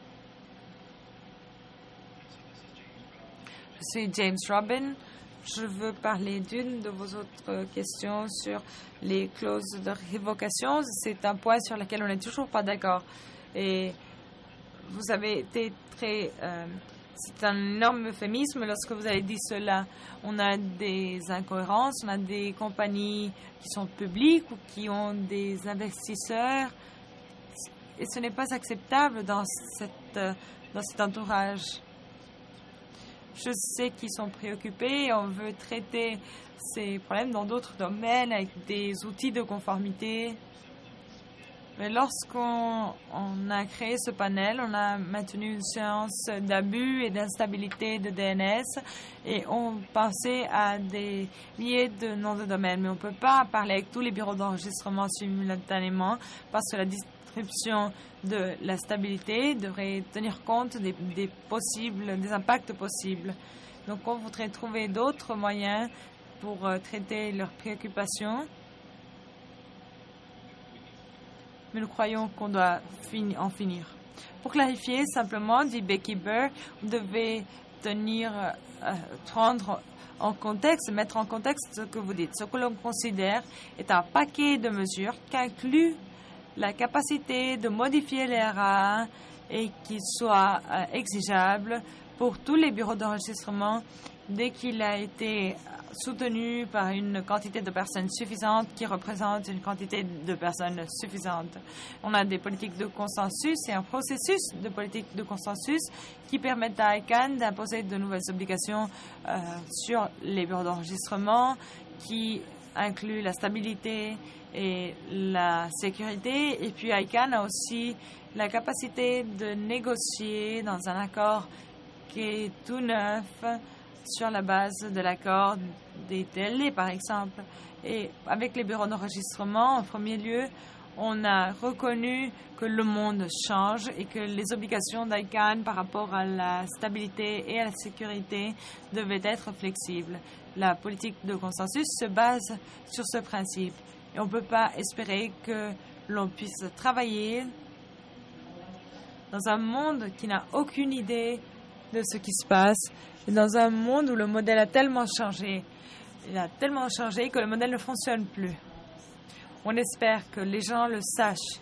Je suis James Robin. Je veux parler d'une de vos autres questions sur les clauses de révocation. C'est un point sur lequel on n'est toujours pas d'accord. Et vous avez été très... Euh, C'est un énorme euphémisme lorsque vous avez dit cela. On a des incohérences, on a des compagnies qui sont publiques ou qui ont des investisseurs. Et ce n'est pas acceptable dans, cette, dans cet entourage. Je sais qu'ils sont préoccupés. On veut traiter ces problèmes dans d'autres domaines avec des outils de conformité. Mais lorsqu'on on a créé ce panel, on a maintenu une séance d'abus et d'instabilité de D N S et on pensait à des milliers de noms de domaine. Mais on ne peut pas parler avec tous les bureaux d'enregistrement simultanément parce que la distribution de la stabilité devrait tenir compte des, des possibles, des impacts possibles. Donc on voudrait trouver d'autres moyens pour euh, traiter leurs préoccupations. Mais nous croyons qu'on doit fin- en finir. Pour clarifier, simplement, dit Becky Burr, vous devez tenir, euh, prendre en contexte, mettre en contexte ce que vous dites. Ce que l'on considère est un paquet de mesures qui inclut la capacité de modifier les R A et qui soit euh, exigeable pour tous les bureaux d'enregistrement dès qu'il a été soutenu par une quantité de personnes suffisante qui représente une quantité de personnes suffisante. On a des politiques de consensus et un processus de politique de consensus qui permettent à I C A N d'imposer de nouvelles obligations euh, sur les bureaux d'enregistrement qui incluent la stabilité et la sécurité. Et puis I C A N a aussi la capacité de négocier dans un accord qui est tout neuf sur la base de l'accord des T L D, par exemple. Et avec les bureaux d'enregistrement, en premier lieu, on a reconnu que le monde change et que les obligations d'I C A N par rapport à la stabilité et à la sécurité devaient être flexibles. La politique de consensus se base sur ce principe. Et on ne peut pas espérer que l'on puisse travailler dans un monde qui n'a aucune idée de ce qui se passe, et dans un monde où le modèle a tellement changé. Il a tellement changé que le modèle ne fonctionne plus. On espère que les gens le sachent.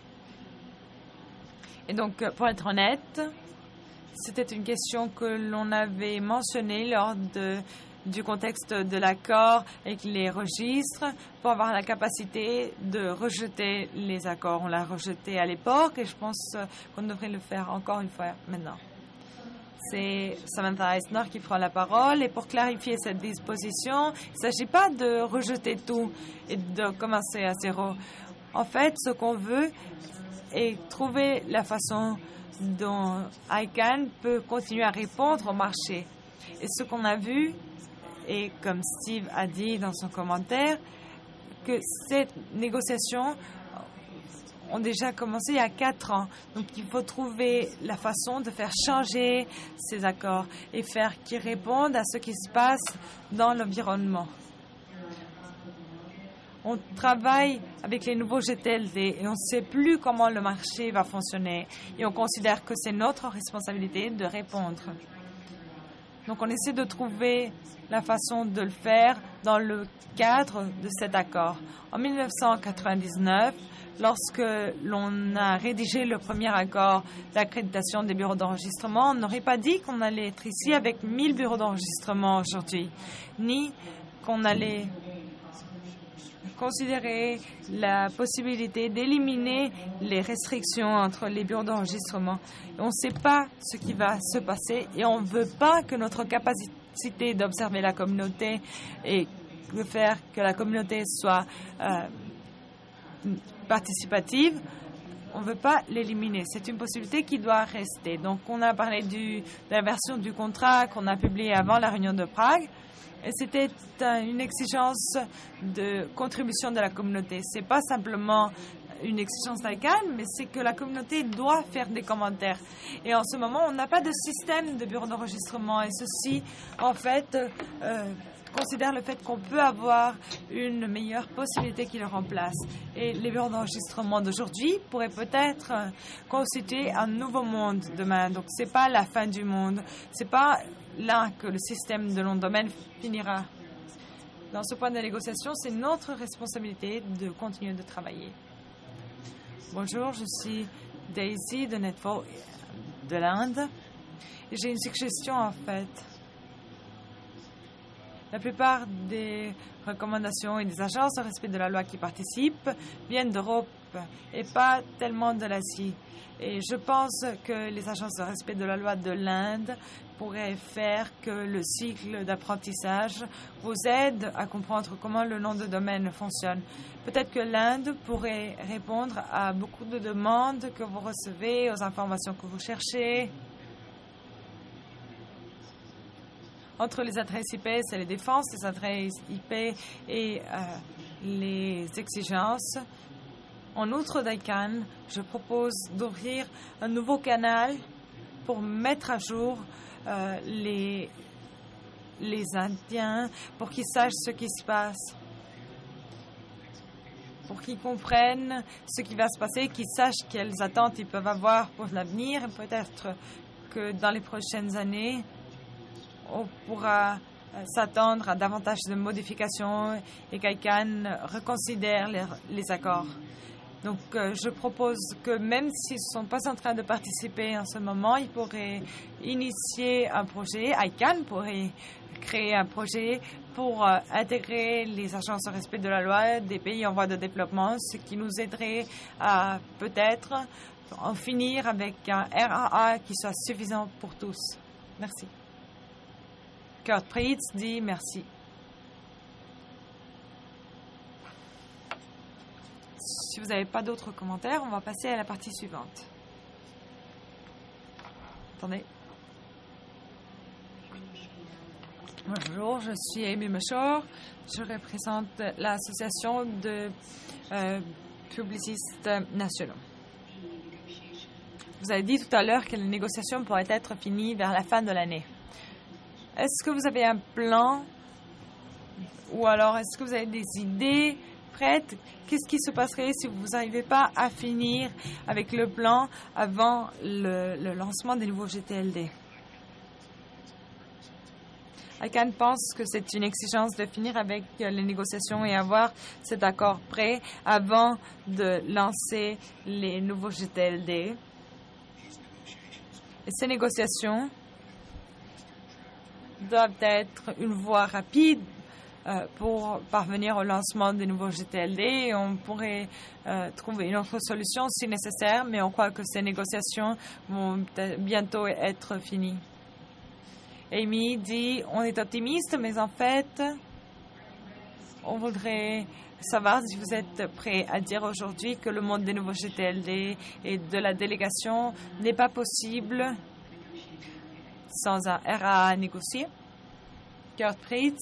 Et donc, pour être honnête, c'était une question que l'on avait mentionnée lors de, du contexte de l'accord avec les registres pour avoir la capacité de rejeter les accords. On l'a rejeté à l'époque et je pense qu'on devrait le faire encore une fois maintenant. C'est Samantha Eisner qui prend la parole. Et pour clarifier cette disposition, il ne s'agit pas de rejeter tout et de commencer à zéro. En fait, ce qu'on veut est trouver la façon dont I C A N peut continuer à répondre au marché. Et ce qu'on a vu, et comme Steve a dit dans son commentaire, que ces négociations ont déjà commencé il y a quatre ans. Donc, il faut trouver la façon de faire changer ces accords et faire qu'ils répondent à ce qui se passe dans l'environnement. On travaille avec les nouveaux G T L D et on ne sait plus comment le marché va fonctionner. Et on considère que c'est notre responsabilité de répondre. Donc, on essaie de trouver la façon de le faire dans le cadre de cet accord. En mille neuf cent quatre-vingt-dix-neuf, lorsque l'on a rédigé le premier accord d'accréditation des bureaux d'enregistrement, on n'aurait pas dit qu'on allait être ici avec mille bureaux d'enregistrement aujourd'hui, ni qu'on allait considérer la possibilité d'éliminer les restrictions entre les bureaux d'enregistrement. On ne sait pas ce qui va se passer et on ne veut pas que notre capacité d'observer la communauté et de faire que la communauté soit euh, participative, on ne veut pas l'éliminer. C'est une possibilité qui doit rester. Donc, on a parlé du, de la version du contrat qu'on a publié avant la réunion de Prague. Et c'était une exigence de contribution de la communauté. Ce n'est pas simplement une exigence d'I C A N, mais c'est que la communauté doit faire des commentaires. Et en ce moment, on n'a pas de système de bureau d'enregistrement. Et ceci, en fait, euh, considère le fait qu'on peut avoir une meilleure possibilité qui le remplace. Et les bureaux d'enregistrement d'aujourd'hui pourraient peut-être constituer un nouveau monde demain. Donc, ce n'est pas la fin du monde. Ce n'est pas là que le système de long domaine finira. Dans ce point de négociation, c'est notre responsabilité de continuer de travailler. Bonjour, je suis Daisy de Netfo de l'Inde. J'ai une suggestion en fait. La plupart des recommandations et des agences en respect de la loi qui participent viennent d'Europe et pas tellement de l'Asie. Et je pense que les agences de respect de la loi de l'Inde pourraient faire que le cycle d'apprentissage vous aide à comprendre comment le nom de domaine fonctionne. Peut-être que l'Inde pourrait répondre à beaucoup de demandes que vous recevez, aux informations que vous cherchez. Entre les adresses I P, c'est les défenses, les adresses I P et euh, les exigences. En outre d'I C A N, je propose d'ouvrir un nouveau canal pour mettre à jour euh, les, les Indiens, pour qu'ils sachent ce qui se passe, pour qu'ils comprennent ce qui va se passer, qu'ils sachent quelles attentes ils peuvent avoir pour l'avenir. Et peut-être que dans les prochaines années, on pourra s'attendre à davantage de modifications et qu'I C A N reconsidère les, les accords. Donc, euh, je propose que même s'ils ne sont pas en train de participer en ce moment, ils pourraient initier un projet. I C A N pourrait créer un projet pour euh, intégrer les agences en respect de la loi des pays en voie de développement, ce qui nous aiderait à peut-être en finir avec un R A A qui soit suffisant pour tous. Merci. Kurt Pritz dit merci. Si vous n'avez pas d'autres commentaires, on va passer à la partie suivante. Attendez. Bonjour, je suis Amy Meshore. Je représente l'association de euh, publicistes nationaux. Vous avez dit tout à l'heure que les négociations pourraient être finies vers la fin de l'année. Est-ce que vous avez un plan Ou alors, est-ce que vous avez des idées prêtes? Qu'est-ce qui se passerait si vous n'arrivez pas à finir avec le plan avant le, le lancement des nouveaux G T L D? I C A N pense que c'est une exigence de finir avec les négociations et avoir cet accord prêt avant de lancer les nouveaux G T L D. Et ces négociations doivent être une voie rapide euh, pour parvenir au lancement des nouveaux G T L D. Et on pourrait euh, trouver une autre solution si nécessaire, mais on croit que ces négociations vont bientôt être finies. Amy dit, on est optimiste, mais en fait, on voudrait savoir si vous êtes prêt à dire aujourd'hui que le monde des nouveaux G T L D et de la délégation n'est pas possible sans un R A à négocier. Kurt Pritz,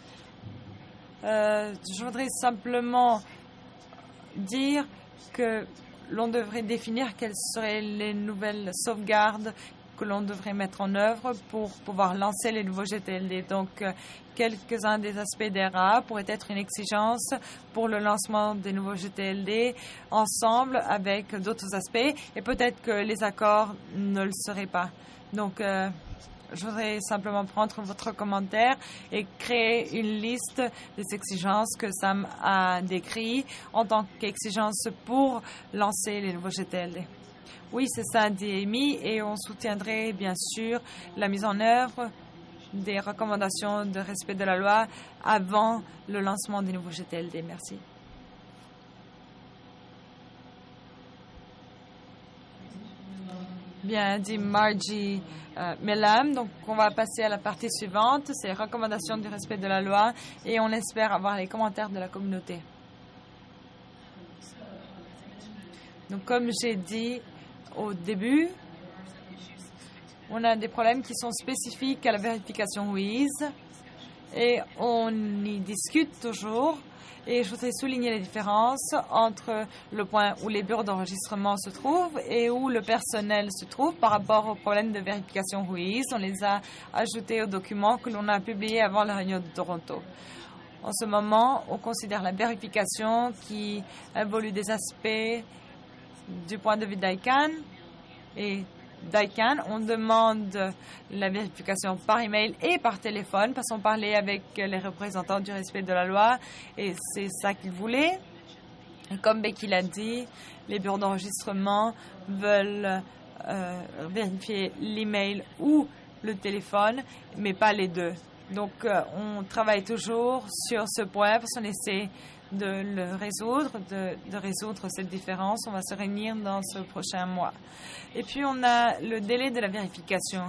euh, je voudrais simplement dire que l'on devrait définir quelles seraient les nouvelles sauvegardes que l'on devrait mettre en œuvre pour pouvoir lancer les nouveaux G T L D. Donc, euh, quelques-uns des aspects des R A pourraient être une exigence pour le lancement des nouveaux G T L D ensemble avec d'autres aspects et peut-être que les accords ne le seraient pas. Donc, euh, je voudrais simplement prendre votre commentaire et créer une liste des exigences que Sam a décrites en tant qu'exigence pour lancer les nouveaux G T L D. Oui, c'est ça, dit Amy, et on soutiendrait bien sûr la mise en œuvre des recommandations de respect de la loi avant le lancement des nouveaux G T L D. Merci. Bien, dit Margie euh, Mellam. Donc, on va passer à la partie suivante, c'est les recommandations du respect de la loi, et on espère avoir les commentaires de la communauté. Donc, comme j'ai dit au début, on a des problèmes qui sont spécifiques à la vérification W I S et on y discute toujours. Et je voudrais souligner les différences entre le point où les bureaux d'enregistrement se trouvent et où le personnel se trouve par rapport aux problèmes de vérification W I S. On les a ajoutés aux documents que l'on a publiés avant la réunion de Toronto. En ce moment, on considère la vérification qui évolue des aspects du point de vue d'I C A N et d'I C A N. On demande la vérification par email et par téléphone parce qu'on parlait avec les représentants du respect de la loi et c'est ça qu'ils voulaient. Et comme Becky l'a dit, les bureaux d'enregistrement veulent euh, vérifier l'email ou le téléphone, mais pas les deux. Donc, euh, on travaille toujours sur ce point parce qu'on essaie de le résoudre, de, de résoudre cette différence. On va se réunir dans ce prochain mois. Et puis, on a le délai de la vérification.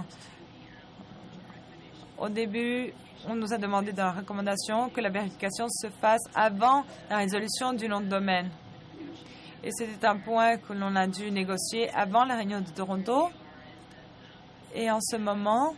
Au début, on nous a demandé dans la recommandation que la vérification se fasse avant la résolution du nom de domaine. Et c'était un point que l'on a dû négocier avant la réunion de Toronto. Et en ce moment,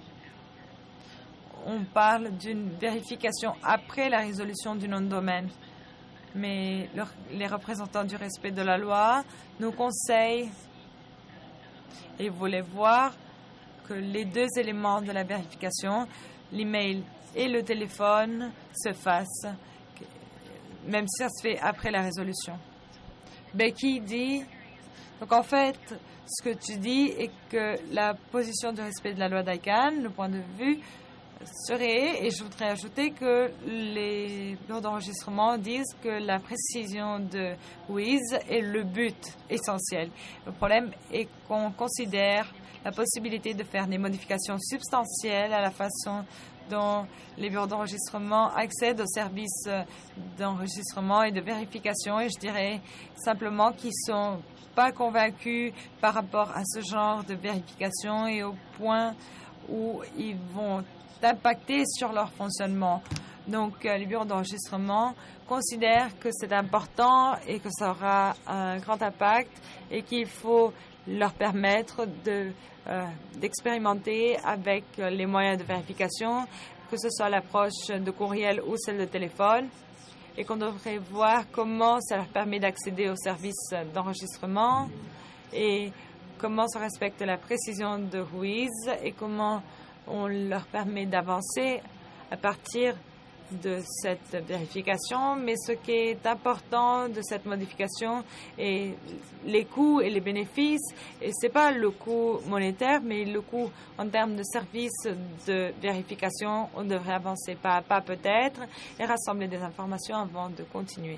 on parle d'une vérification après la résolution du nom de domaine. Mais le, les représentants du respect de la loi nous conseillent et voulaient voir que les deux éléments de la vérification, l'email et le téléphone, se fassent, même si ça se fait après la résolution. Becky dit, donc en fait, ce que tu dis est que la position du respect de la loi d'I C A N, le point de vue, serait, et je voudrais ajouter que les bureaux d'enregistrement disent que la précision de W I S est le but essentiel. Le problème est qu'on considère la possibilité de faire des modifications substantielles à la façon dont les bureaux d'enregistrement accèdent aux services d'enregistrement et de vérification, et je dirais simplement qu'ils ne sont pas convaincus par rapport à ce genre de vérification et au point où ils vont impacter sur leur fonctionnement. Donc, euh, les bureaux d'enregistrement considèrent que c'est important et que ça aura un grand impact et qu'il faut leur permettre de, euh, d'expérimenter avec les moyens de vérification, que ce soit l'approche de courriel ou celle de téléphone, et qu'on devrait voir comment ça leur permet d'accéder aux services d'enregistrement et comment ça respecte la précision de W I S et comment on leur permet d'avancer à partir de cette vérification, mais ce qui est important de cette modification est les coûts et les bénéfices. Et ce n'est pas le coût monétaire, mais le coût en termes de services de vérification. On devrait avancer pas à pas peut-être et rassembler des informations avant de continuer.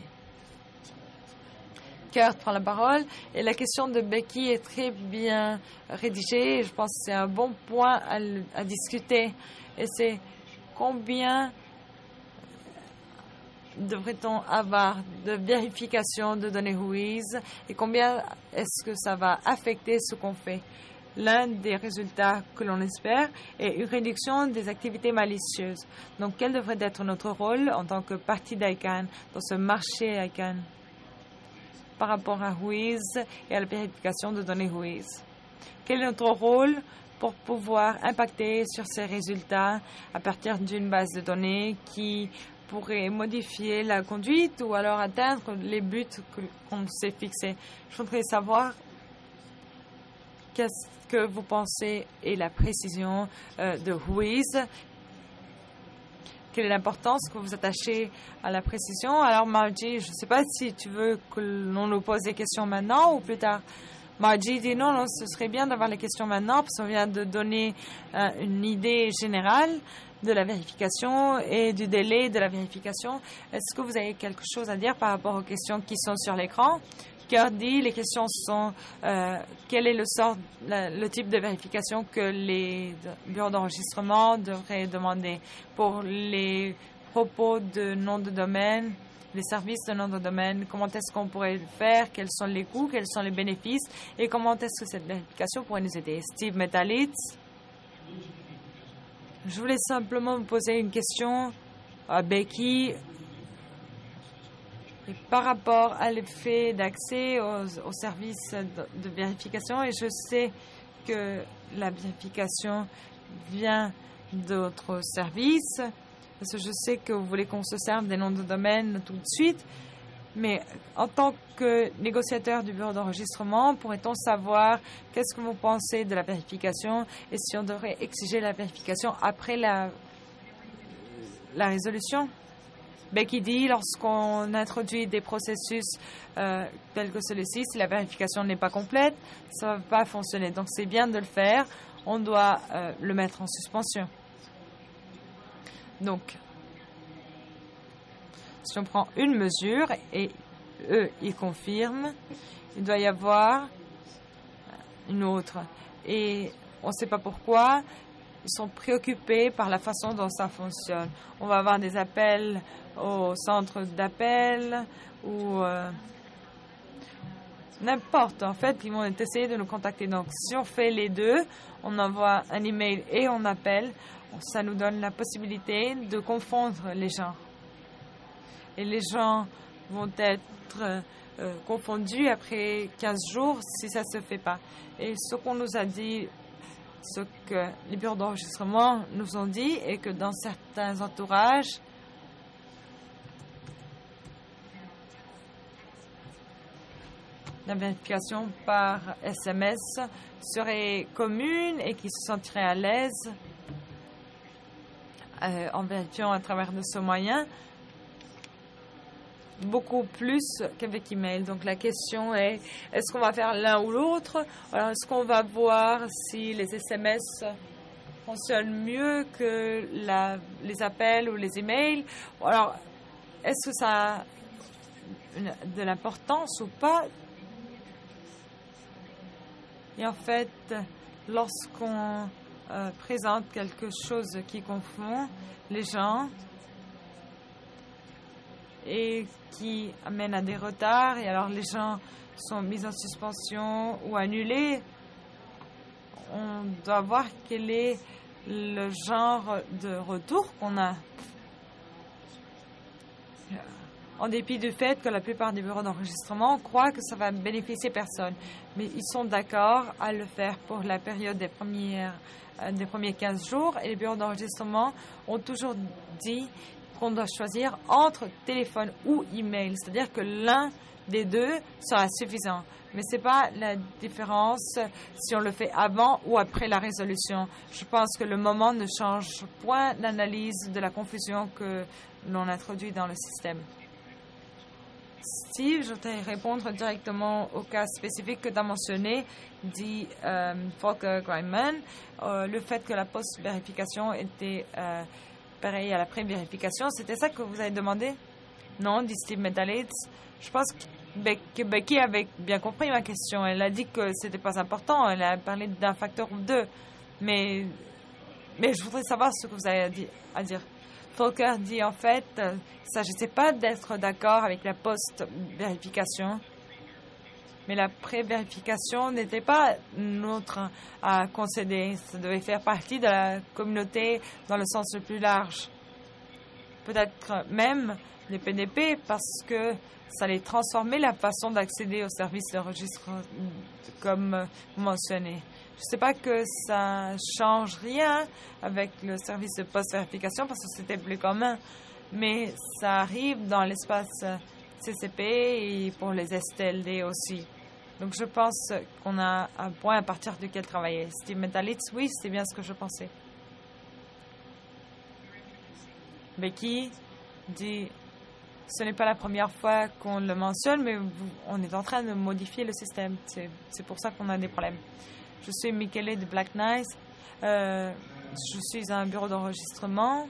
Kurt prend la parole et la question de Becky est très bien rédigée. Et je pense que c'est un bon point à, à discuter. Et c'est combien devrait-on avoir de vérification de données W H O I S et combien est-ce que ça va affecter ce qu'on fait? L'un des résultats que l'on espère est une réduction des activités malicieuses. Donc, quel devrait être notre rôle en tant que partie d'I C A N dans ce marché I C A N par rapport à W H O I S et à la vérification de données W H O I S? Quel est notre rôle pour pouvoir impacter sur ces résultats à partir d'une base de données qui pourrait modifier la conduite ou alors atteindre les buts qu'on s'est fixés? Je voudrais savoir qu'est-ce que vous pensez et la précision euh, de W H O I S. Quelle est l'importance que vous attachez à la précision? Alors, Margie, je ne sais pas si tu veux que l'on nous pose des questions maintenant ou plus tard. Margie dit non, non, ce serait bien d'avoir les questions maintenant parce qu'on vient de donner euh, une idée générale de la vérification et du délai de la vérification. Est-ce que vous avez quelque chose à dire par rapport aux questions qui sont sur l'écran? Kurt dit, les questions sont euh, quel est le, sort, le, le type de vérification que les bureaux d'enregistrement devraient demander pour les propos de nom de domaine, les services de nom de domaine, comment est-ce qu'on pourrait le faire, quels sont les coûts, quels sont les bénéfices et comment est-ce que cette vérification pourrait nous aider? Steve Metalitz. Je voulais simplement vous poser une question à Becky par rapport à l'effet d'accès aux, aux services de, de vérification. Et je sais que la vérification vient d'autres services, parce que je sais que vous voulez qu'on se serve des noms de domaine tout de suite. Mais en tant que négociateur du bureau d'enregistrement, pourrait-on savoir qu'est-ce que vous pensez de la vérification et si on devrait exiger la vérification après la, la résolution? Becky dit, lorsqu'on introduit des processus euh, tels que celui-ci, si la vérification n'est pas complète, ça ne va pas fonctionner. Donc, c'est bien de le faire. On doit euh, le mettre en suspension. Donc, si on prend une mesure et eux, ils confirment, il doit y avoir une autre. Et on ne sait pas pourquoi, ils sont préoccupés par la façon dont ça fonctionne. On va avoir des appels au centre d'appel ou euh, n'importe. En fait, ils vont essayer de nous contacter. Donc, si on fait les deux, on envoie un email et on appelle, ça nous donne la possibilité de confondre les gens. Et les gens vont être euh, confondus après quinze jours si ça ne se fait pas. Et ce qu'on nous a dit, ce que les bureaux d'enregistrement nous ont dit, est que dans certains entourages, la vérification par S M S serait commune et qu'ils se sentiraient à l'aise euh, en vérifiant à travers de ce moyen. Beaucoup plus qu'avec email. Donc la question est, est-ce qu'on va faire l'un ou l'autre? Alors est-ce qu'on va voir si les S M S fonctionnent mieux que la, les appels ou les emails? Alors est-ce que ça a une, de l'importance ou pas? Et en fait, lorsqu'on euh, présente quelque chose qui confond les gens et qui amène à des retards, et alors les gens sont mis en suspension ou annulés, on doit voir quel est le genre de retour qu'on a. En dépit du fait que la plupart des bureaux d'enregistrement croient que ça va bénéficier personne. Mais ils sont d'accord à le faire pour la période des, premières, euh, des premiers quinze jours. Et les bureaux d'enregistrement ont toujours dit qu'on doit choisir entre téléphone ou email. C'est-à-dire que l'un des deux sera suffisant. Mais ce n'est pas la différence si on le fait avant ou après la résolution. Je pense que le moment ne change point l'analyse de la confusion que l'on introduit dans le système. Steve, je voudrais répondre directement au cas spécifique que tu as mentionné, dit euh, Volker Greimann. Euh, le fait que la post-vérification était euh, pareille à la pré-vérification, c'était ça que vous avez demandé? Non, dit Steve Metalitz. Je pense que que Becky avait bien compris ma question. Elle a dit que ce n'était pas important. Elle a parlé d'un facteur ou deux. Mais, mais je voudrais savoir ce que vous avez à, di- à dire. Volker dit en fait, il ne s'agissait pas d'être d'accord avec la post-vérification. Mais la pré-vérification n'était pas notre à concéder. Ça devait faire partie de la communauté dans le sens le plus large. Peut-être même les P D P parce que ça allait transformer la façon d'accéder aux services de registre comme vous mentionnez. Je ne sais pas que ça change rien avec le service de post-vérification parce que c'était plus commun, mais ça arrive dans l'espace C C P et pour les S T L D aussi. Donc je pense qu'on a un point à partir duquel travailler. Steve Metalitz, oui, c'est bien ce que je pensais. Becky dit... Ce n'est pas la première fois qu'on le mentionne, mais vous, on est en train de modifier le système. C'est, c'est pour ça qu'on a des problèmes. Je suis Michele de Black Knight. Euh, je suis à un bureau d'enregistrement.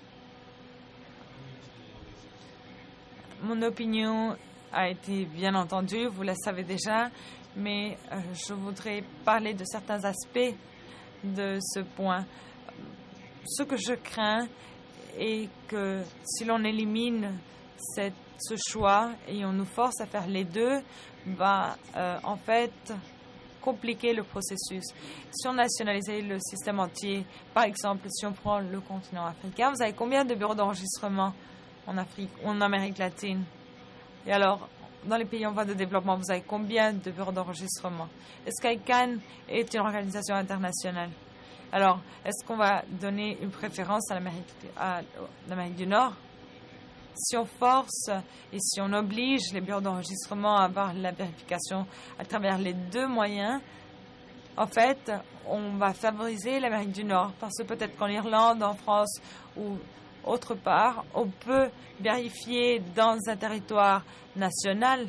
Mon opinion a été bien entendue, vous la savez déjà, mais euh, je voudrais parler de certains aspects de ce point. Ce que je crains est que si l'on élimine cette ce choix et on nous force à faire les deux, va euh, en fait compliquer le processus. Si on nationalisait le système entier, par exemple, si on prend le continent africain, vous avez combien de bureaux d'enregistrement en Afrique ou en Amérique latine? Et alors, dans les pays en voie de développement, vous avez combien de bureaux d'enregistrement? Est-ce qu'I C A N est une organisation internationale? Alors, est-ce qu'on va donner une préférence à l'Amérique, à l'Amérique du Nord? Si on force et si on oblige les bureaux d'enregistrement à avoir la vérification à travers les deux moyens, en fait, on va favoriser l'Amérique du Nord. Parce que peut-être qu'en Irlande, en France ou autre part, on peut vérifier dans un territoire national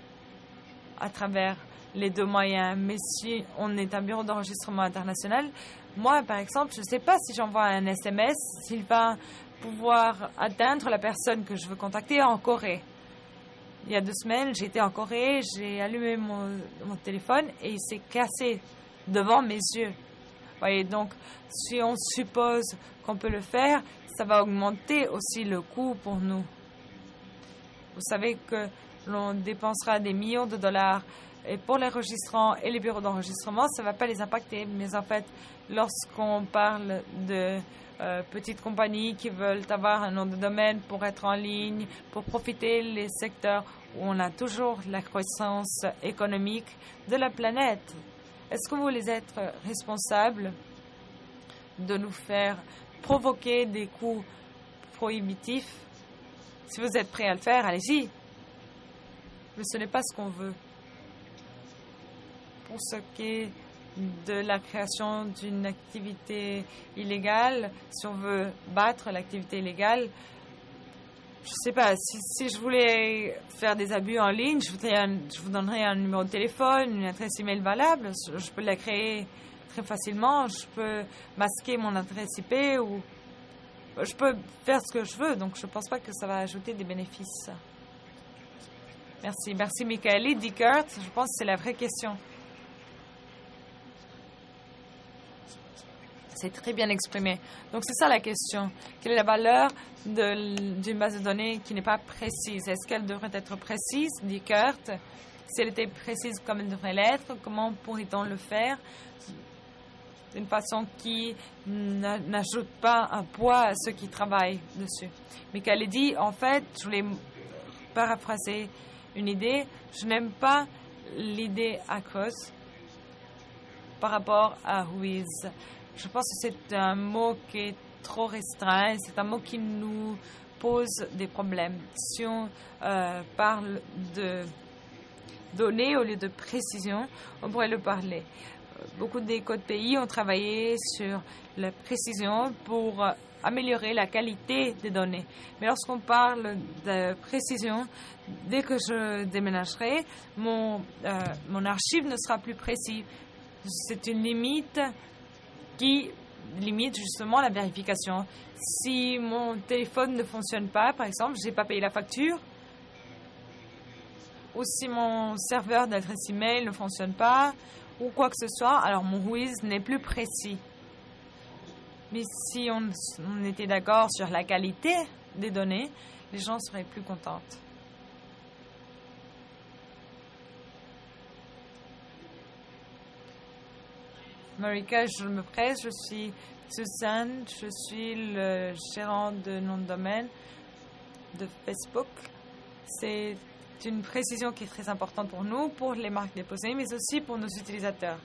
à travers les deux moyens. Mais si on est un bureau d'enregistrement international, moi, par exemple, je ne sais pas si j'envoie un S M S, s'il va pouvoir atteindre la personne que je veux contacter en Corée. Il y a deux semaines, j'étais en Corée, j'ai allumé mon, mon téléphone et il s'est cassé devant mes yeux. Vous voyez, donc, si on suppose qu'on peut le faire, ça va augmenter aussi le coût pour nous. Vous savez que l'on dépensera des millions de dollars et pour les registrants et les bureaux d'enregistrement, ça ne va pas les impacter. Mais en fait, lorsqu'on parle de Euh, petites compagnies qui veulent avoir un nom de domaine pour être en ligne, pour profiter des secteurs où on a toujours la croissance économique de la planète. Est-ce que vous voulez être responsables de nous faire provoquer des coûts prohibitifs? Si vous êtes prêts à le faire, allez-y. Mais ce n'est pas ce qu'on veut. Pour ce qui est de la création d'une activité illégale, si on veut battre l'activité illégale, je ne sais pas, si, si je voulais faire des abus en ligne, je, un, je vous donnerais un numéro de téléphone, une adresse email valable, je, je peux la créer très facilement, je peux masquer mon adresse I P ou je peux faire ce que je veux, donc je ne pense pas que ça va ajouter des bénéfices. Merci. Merci, Michaeli. Dit Kurt, je pense que c'est la vraie question. C'est très bien exprimé. Donc, c'est ça la question. Quelle est la valeur d'une base de données qui n'est pas précise? Est-ce qu'elle devrait être précise, dit Kurt? Si elle était précise comme elle devrait l'être, comment pourrait-on le faire d'une façon qui n'ajoute pas un poids à ceux qui travaillent dessus? Michael dit, en fait, je voulais paraphraser une idée. Je n'aime pas l'idée accruse par rapport à Ruiz. Je pense que c'est un mot qui est trop restreint. C'est un mot qui nous pose des problèmes. Si on euh, parle de données au lieu de précision, on pourrait le parler. Beaucoup des codes pays ont travaillé sur la précision pour améliorer la qualité des données. Mais lorsqu'on parle de précision, dès que je déménagerai, mon, euh, mon archive ne sera plus précis. C'est une limite qui limite justement la vérification. Si mon téléphone ne fonctionne pas, par exemple, je n'ai pas payé la facture, ou si mon serveur d'adresse email ne fonctionne pas, ou quoi que ce soit, alors mon Whois n'est plus précis. Mais si on, on était d'accord sur la qualité des données, les gens seraient plus contents. Marika, je me presse, je suis Suzanne, je suis le gérant de nom de domaine de Facebook. C'est une précision qui est très importante pour nous, pour les marques déposées, mais aussi pour nos utilisateurs.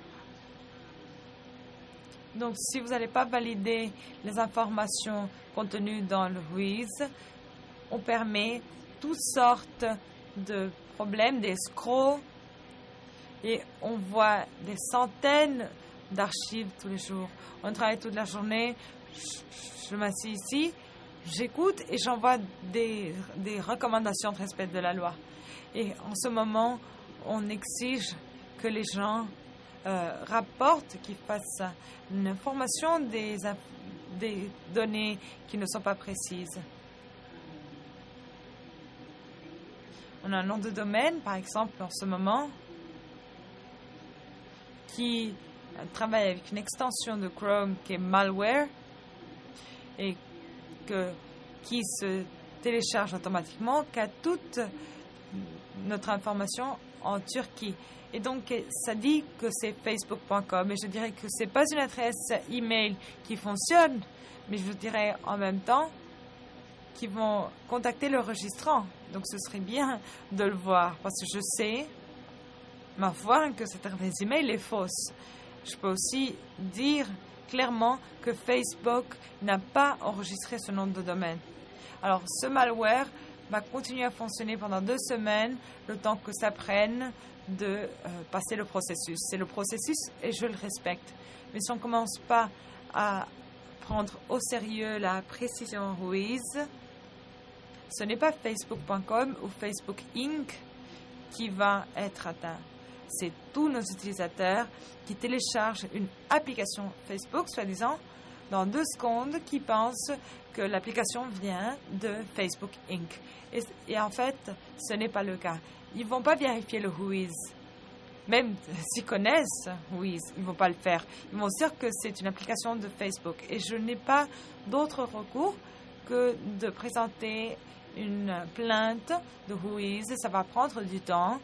Donc, si vous n'allez pas valider les informations contenues dans le Whois, on permet toutes sortes de problèmes, des escrocs, et on voit des centaines d'archives tous les jours. On travaille toute la journée, je, je m'assieds ici, j'écoute et j'envoie des, des recommandations de respect de la loi. Et en ce moment, on exige que les gens euh, rapportent, qu'ils fassent une information des, des données qui ne sont pas précises. On a un nom de domaine, par exemple, en ce moment, qui travaille avec une extension de Chrome qui est malware et que, qui se télécharge automatiquement, qui a toute notre information en Turquie. Et donc, ça dit que c'est facebook point com. Et je dirais que ce n'est pas une adresse email qui fonctionne, mais je dirais en même temps qu'ils vont contacter le registrant. Donc, ce serait bien de le voir, parce que je sais, ma foi, que cette adresse email est fausse. Je peux aussi dire clairement que Facebook n'a pas enregistré ce nom de domaine. Alors, ce malware va continuer à fonctionner pendant deux semaines, le temps que ça prenne de euh, passer le processus. C'est le processus et je le respecte. Mais si on ne commence pas à prendre au sérieux la précision Whois, ce n'est pas facebook point com ou Facebook Incorporated qui va être atteint. C'est tous nos utilisateurs qui téléchargent une application Facebook, soi-disant, dans deux secondes, qui pensent que l'application vient de Facebook Incorporated. Et, et en fait, ce n'est pas le cas. Ils ne vont pas vérifier le Whois. Même s'ils connaissent Whois, ils ne vont pas le faire. Ils vont dire que c'est une application de Facebook. Et je n'ai pas d'autre recours que de présenter une plainte de Whois. Ça va prendre du temps.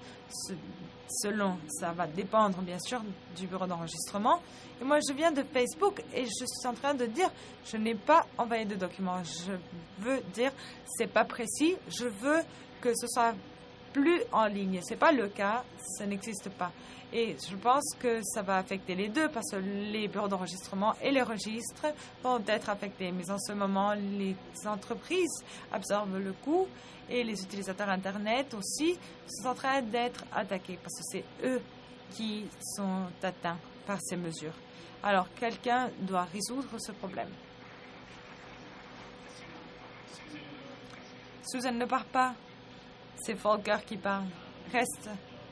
Selon, ça va dépendre bien sûr du bureau d'enregistrement. Et moi, je viens de Facebook et je suis en train de dire, je n'ai pas envoyé de documents. Je veux dire, c'est pas précis. Je veux que ce soit plus en ligne. C'est pas le cas, ça n'existe pas. Et je pense que ça va affecter les deux parce que les bureaux d'enregistrement et les registres vont être affectés. Mais en ce moment, les entreprises absorbent le coût et les utilisateurs Internet aussi sont en train d'être attaqués parce que c'est eux qui sont atteints par ces mesures. Alors, quelqu'un doit résoudre ce problème. Suzanne, ne part pas. C'est Volker qui parle. Reste.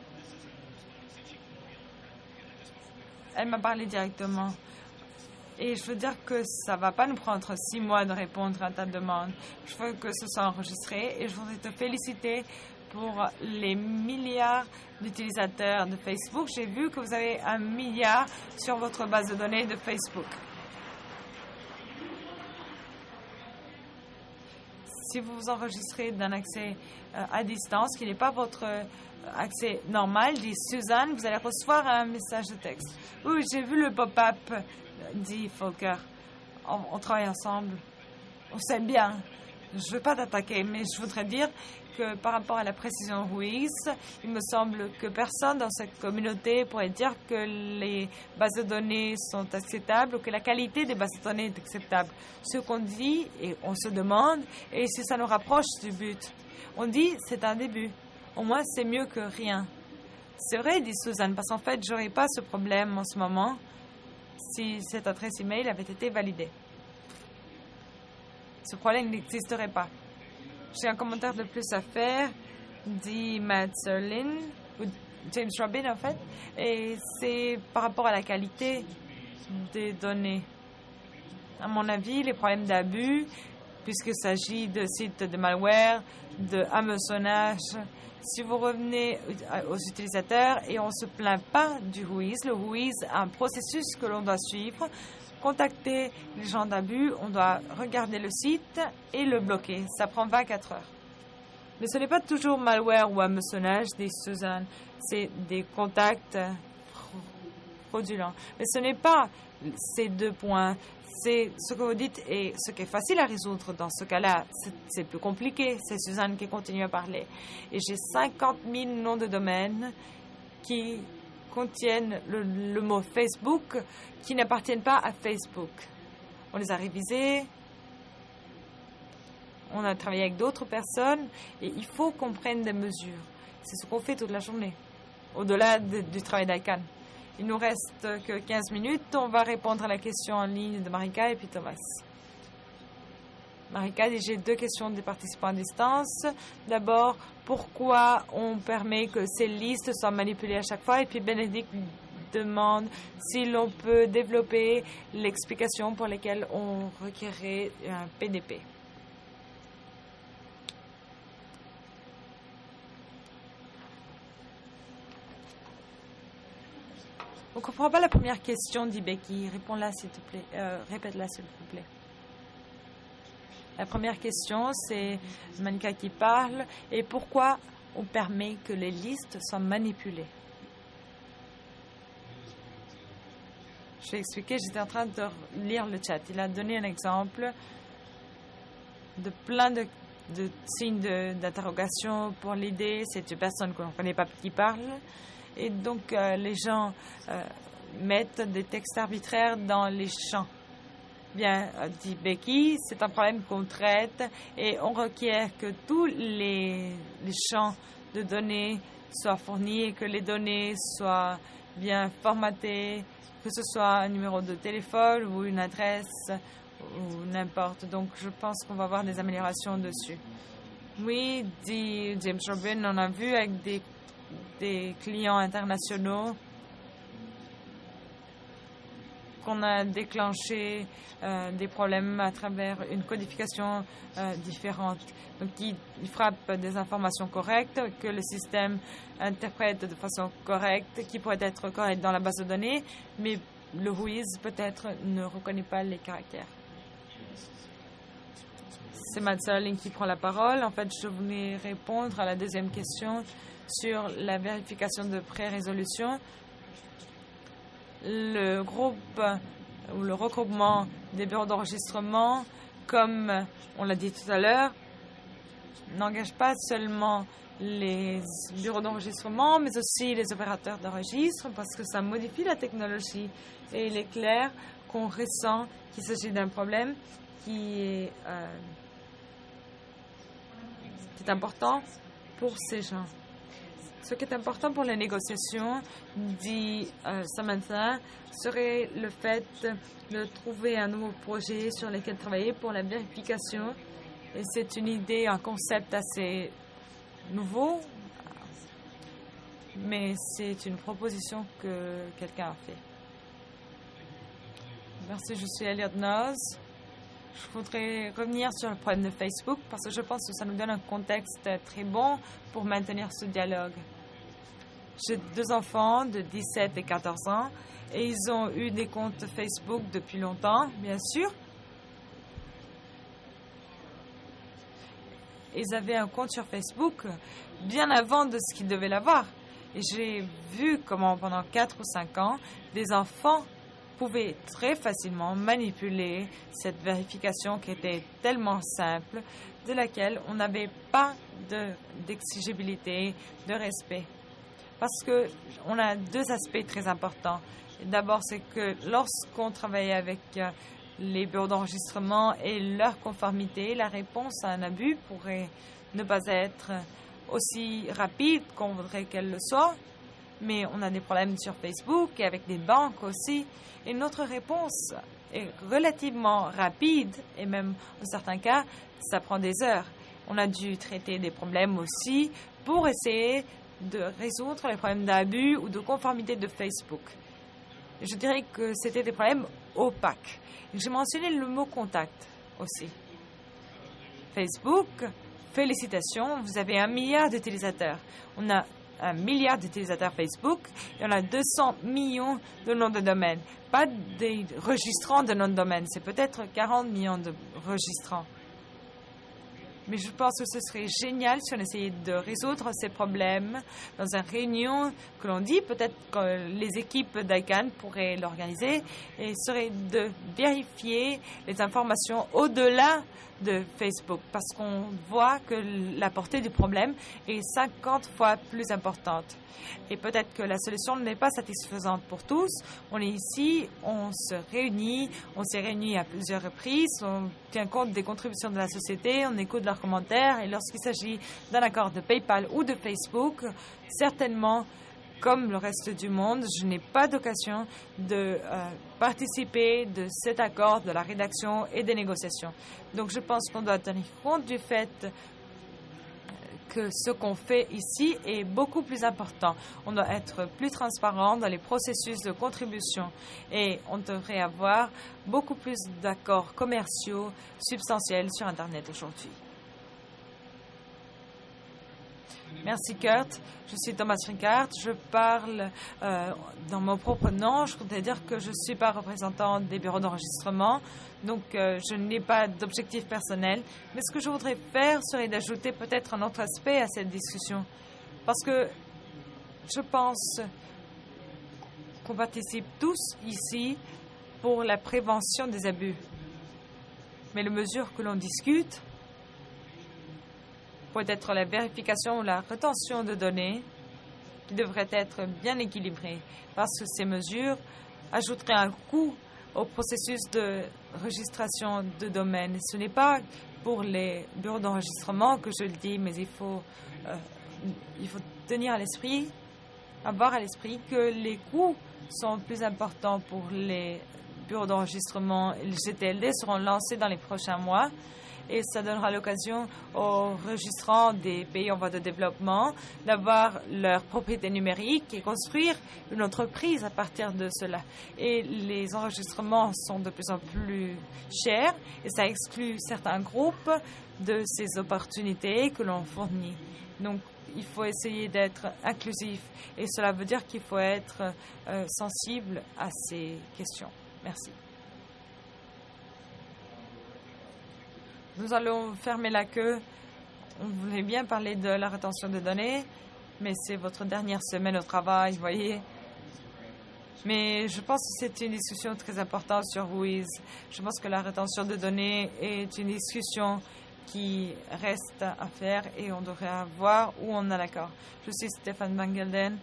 Elle m'a parlé directement. Et je veux dire que ça ne va pas nous prendre six mois de répondre à ta demande. Je veux que ce soit enregistré et je voudrais te féliciter pour les milliards d'utilisateurs de Facebook. J'ai vu que vous avez un milliard sur votre base de données de Facebook. Si vous vous enregistrez d'un accès euh, à distance, qui n'est pas votre euh, accès normal, dit Suzanne, vous allez recevoir un message de texte. Oui, j'ai vu le pop-up, dit Volker. On, on travaille ensemble. On sait bien. Je ne veux pas t'attaquer, mais je voudrais dire que par rapport à la précision Whois, il me semble que personne dans cette communauté pourrait dire que les bases de données sont acceptables ou que la qualité des bases de données est acceptable. Ce qu'on dit, et on se demande, et si ça nous rapproche du but, on dit c'est un début. Au moins, c'est mieux que rien. C'est vrai, dit Suzanne, parce qu'en fait, je n'aurais pas ce problème en ce moment si cette adresse email avait été validée. Ce problème n'existerait pas. J'ai un commentaire de plus à faire, dit Matt Serlin, ou James Robin en fait, et c'est par rapport à la qualité des données. À mon avis, les problèmes d'abus, puisqu'il s'agit de sites de malware, de hameçonnage, si vous revenez aux utilisateurs et on ne se plaint pas du WHOIS, le WHOIS a un processus que l'on doit suivre, contacter les gens d'abus, on doit regarder le site et le bloquer. Ça prend vingt-quatre heures. Mais ce n'est pas toujours malware ou hameçonnage, dit Suzanne, c'est des contacts fraudulents. Mais ce n'est pas ces deux points. C'est ce que vous dites et ce qui est facile à résoudre dans ce cas-là. C'est plus compliqué. C'est Suzanne qui continue à parler. Et j'ai cinquante mille noms de domaine qui contiennent le, le mot Facebook qui n'appartiennent pas à Facebook. On les a révisés. On a travaillé avec d'autres personnes et il faut qu'on prenne des mesures. C'est ce qu'on fait toute la journée, au-delà de, du travail d'I C A N. Il nous reste que quinze minutes. On va répondre à la question en ligne de Marika et puis Thomas. Marika dit, j'ai deux questions des participants à distance. D'abord, pourquoi on permet que ces listes soient manipulées à chaque fois? Et puis Bénédicte demande si l'on peut développer l'explication pour laquelle on requérait un P D P. On ne comprend pas la première question, dit Becky. Réponds-la, s'il te plaît. Euh, répète-la, s'il te plaît. La première question, c'est Manika qui parle. Et pourquoi on permet que les listes soient manipulées? Je vais expliquer. J'étais en train de lire le chat. Il a donné un exemple de plein de, de signes d'interrogation pour l'idée. C'est une personne qu'on ne connaît pas qui parle. Et donc, euh, les gens euh, mettent des textes arbitraires dans les champs. Bien, euh, dit Becky, c'est un problème qu'on traite et on requiert que tous les, les champs de données soient fournis et que les données soient bien formatées, que ce soit un numéro de téléphone ou une adresse ou n'importe. Donc, je pense qu'on va avoir des améliorations dessus. Oui, dit James Robin, on a vu avec des des clients internationaux qu'on a déclenché euh, des problèmes à travers une codification euh, différente. Donc, il, il frappe des informations correctes que le système interprète de façon correcte, qui pourrait être correcte dans la base de données, mais le WHOIS peut-être ne reconnaît pas les caractères. C'est Matt Serling qui prend la parole. En fait, je voulais répondre à la deuxième question sur la vérification de pré-résolution. Le groupe ou le regroupement des bureaux d'enregistrement, comme on l'a dit tout à l'heure, n'engage pas seulement les bureaux d'enregistrement, mais aussi les opérateurs de registre, parce que ça modifie la technologie. Et il est clair qu'on ressent qu'il s'agit d'un problème qui est, euh, qui est important pour ces gens. Ce qui est important pour les négociations, dit euh, Samantha, serait le fait de trouver un nouveau projet sur lequel travailler pour la vérification. Et c'est une idée, un concept assez nouveau, mais c'est une proposition que quelqu'un a fait. Merci, je suis Elliot Noz. Je voudrais revenir sur le problème de Facebook parce que je pense que ça nous donne un contexte très bon pour maintenir ce dialogue. J'ai deux enfants de dix-sept et quatorze ans et ils ont eu des comptes Facebook depuis longtemps, bien sûr. Ils avaient un compte sur Facebook bien avant de ce qu'ils devaient l'avoir. Et j'ai vu comment pendant quatre ou cinq ans, des enfants pouvaient très facilement manipuler cette vérification qui était tellement simple, de laquelle on n'avait pas d'exigibilité, de respect. Parce qu'on a deux aspects très importants. D'abord, c'est que lorsqu'on travaille avec les bureaux d'enregistrement et leur conformité, la réponse à un abus pourrait ne pas être aussi rapide qu'on voudrait qu'elle le soit. mais on a des problèmes sur Facebook et avec des banques aussi. Et notre réponse est relativement rapide et même en certains cas, ça prend des heures. On a dû traiter des problèmes aussi pour essayer de résoudre les problèmes d'abus ou de conformité de Facebook. Je dirais que c'était des problèmes opaques. J'ai mentionné le mot contact aussi. Facebook, félicitations, vous avez un milliard d'utilisateurs. On a un milliard d'utilisateurs Facebook et on a deux cents millions de noms de domaine. Pas des registrants de noms de domaine, c'est peut-être quarante millions de registrants. Mais je pense que ce serait génial si on essayait de résoudre ces problèmes dans une réunion que l'on dit. Peut-être que les équipes d'I C A N pourraient l'organiser et serait de vérifier les informations au-delà de Facebook parce qu'on voit que la portée du problème est cinquante fois plus importante. Et peut-être que la solution n'est pas satisfaisante pour tous. On est ici, on se réunit, on s'est réunis à plusieurs reprises, on tient compte des contributions de la société, on écoute leurs commentaires et lorsqu'il s'agit d'un accord de PayPal ou de Facebook, certainement, comme le reste du monde, je n'ai pas d'occasion de euh, participer de cet accord, de la rédaction et des négociations. Donc, je pense qu'on doit tenir compte du fait que ce qu'on fait ici est beaucoup plus important. On doit être plus transparent dans les processus de contribution et on devrait avoir beaucoup plus d'accords commerciaux substantiels sur Internet aujourd'hui. Merci, Kurt. Je suis Thomas Ricard. Je parle euh, dans mon propre nom. Je voudrais dire que je ne suis pas représentant des bureaux d'enregistrement, donc euh, je n'ai pas d'objectif personnel. Mais ce que je voudrais faire serait d'ajouter peut-être un autre aspect à cette discussion. Parce que je pense qu'on participe tous ici pour la prévention des abus. Mais les mesures que l'on discute pourrait être la vérification ou la rétention de données qui devrait être bien équilibrée parce que ces mesures ajouteraient un coût au processus de registration de domaine. Ce n'est pas pour les bureaux d'enregistrement que je le dis, mais il faut, euh, il faut tenir à l'esprit, avoir à l'esprit que les coûts sont plus importants pour les bureaux d'enregistrement. Les G T L D seront lancés dans les prochains mois. Et ça donnera l'occasion aux registrants des pays en voie de développement d'avoir leur propriété numérique et construire une entreprise à partir de cela. Et les enregistrements sont de plus en plus chers et ça exclut certains groupes de ces opportunités que l'on fournit. Donc, il faut essayer d'être inclusif et cela veut dire qu'il faut être euh, sensible à ces questions. Merci. Nous allons fermer la queue. On voulait bien parler de la rétention de données, mais c'est votre dernière semaine au travail, vous voyez. Mais je pense que c'est une discussion très importante sur Whois. Je pense que la rétention de données est une discussion qui reste à faire et on devrait voir où on a l'accord. Je suis Stéphane Van Gelden.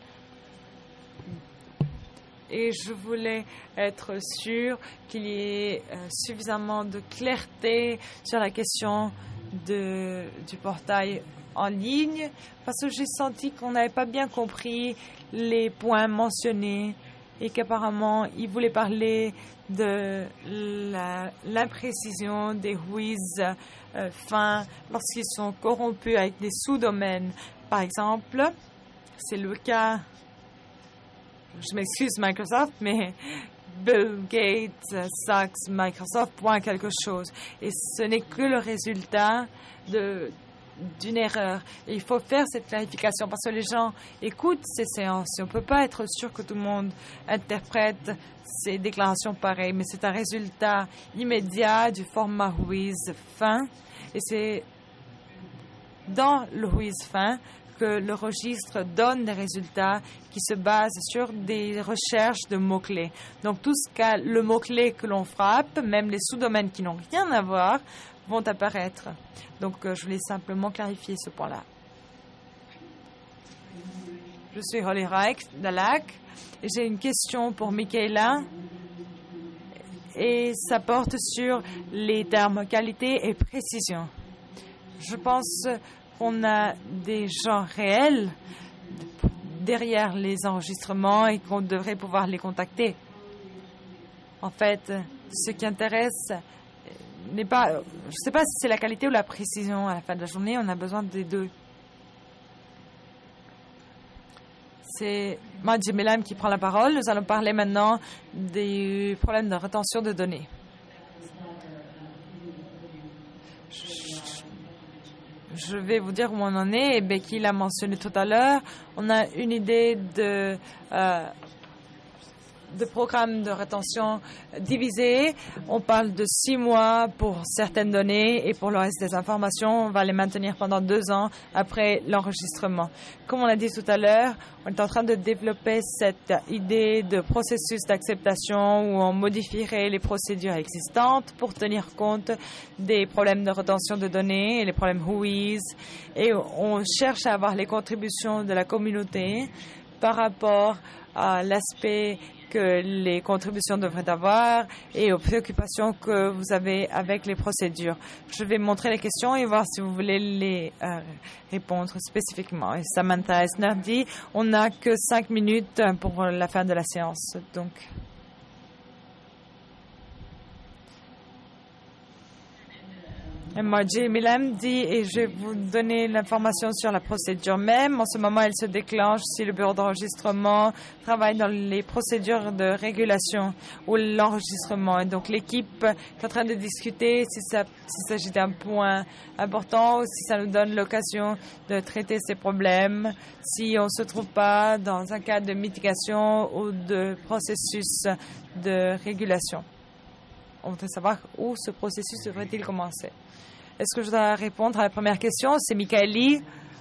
Et je voulais être sûre qu'il y ait euh, suffisamment de clarté sur la question de, du portail en ligne, parce que j'ai senti qu'on n'avait pas bien compris les points mentionnés et qu'apparemment, il voulait parler de la, l'imprécision des Whois euh, fins lorsqu'ils sont corrompus avec des sous-domaines. Par exemple, c'est le cas... Je m'excuse Microsoft, mais Bill Gates, Sachs, Microsoft point quelque chose. Et ce n'est que le résultat de, d'une erreur. Et il faut faire cette clarification parce que les gens écoutent ces séances. Et on ne peut pas être sûr que tout le monde interprète ces déclarations pareilles. Mais c'est un résultat immédiat du format Whois fin. Et c'est dans le Whois fin que le registre donne des résultats qui se basent sur des recherches de mots-clés. Donc, tout ce qu'a le mot-clé que l'on frappe, même les sous-domaines qui n'ont rien à voir, vont apparaître. Donc, euh, je voulais simplement clarifier ce point-là. Je suis Holly Reich d'Alac et j'ai une question pour Michaela. Et ça porte sur les termes qualité et précision. Je pense qu'on a des gens réels derrière les enregistrements et qu'on devrait pouvoir les contacter. En fait, ce qui intéresse n'est pas... Je ne sais pas si c'est la qualité ou la précision. À la fin de la journée, on a besoin des deux. C'est Madji Melam qui prend la parole. Nous allons parler maintenant des problèmes de rétention de données. Je vais vous dire où on en est. Et Becky l'a mentionné tout à l'heure. On a une idée de... Euh, de programmes de rétention divisés. On parle de six mois pour certaines données et pour le reste des informations, on va les maintenir pendant deux ans après l'enregistrement. Comme on l'a dit tout à l'heure, on est en train de développer cette idée de processus d'acceptation où on modifierait les procédures existantes pour tenir compte des problèmes de rétention de données et les problèmes W H O I S. Et on cherche à avoir les contributions de la communauté par rapport à l'aspect que les contributions devraient avoir et aux préoccupations que vous avez avec les procédures. Je vais montrer les questions et voir si vous voulez les euh, répondre spécifiquement. Et Samantha Esner dit, on n'a que cinq minutes pour la fin de la séance. Donc, Madji Melam dit, et je vais vous donner l'information sur la procédure même. En ce moment, elle se déclenche si le bureau d'enregistrement travaille dans les procédures de régulation ou l'enregistrement. Et donc, l'équipe est en train de discuter si ça, s'il s'agit d'un point important ou si ça nous donne l'occasion de traiter ces problèmes, si on ne se trouve pas dans un cas de mitigation ou de processus de régulation. On voudrait savoir où ce processus devrait-il commencer. Est-ce que je dois répondre à la première question? C'est Michaeli.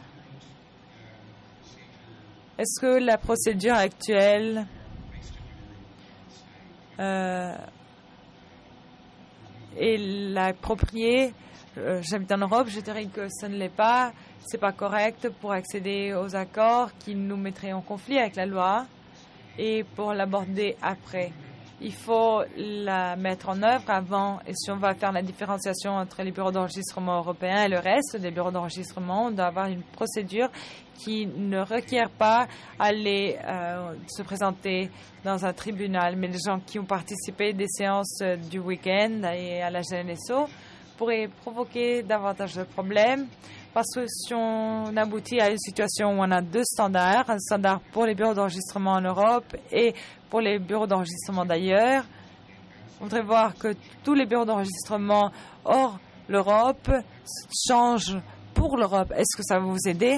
Est-ce que la procédure actuelle euh, est l'appropriée? euh, J'habite en Europe, je dirais que ce ne l'est pas. Ce n'est pas correct pour accéder aux accords qui nous mettraient en conflit avec la loi et pour l'aborder après. Il faut la mettre en œuvre avant, et si on va faire la différenciation entre les bureaux d'enregistrement européens et le reste des bureaux d'enregistrement, on doit avoir une procédure qui ne requiert pas aller euh, se présenter dans un tribunal. Mais les gens qui ont participé des séances du week-end et à la G N S O pourraient provoquer davantage de problèmes. Parce que si on aboutit à une situation où on a deux standards, un standard pour les bureaux d'enregistrement en Europe et pour les bureaux d'enregistrement d'ailleurs, on voudrait voir que tous les bureaux d'enregistrement hors l'Europe changent pour l'Europe. Est-ce que ça va vous aider?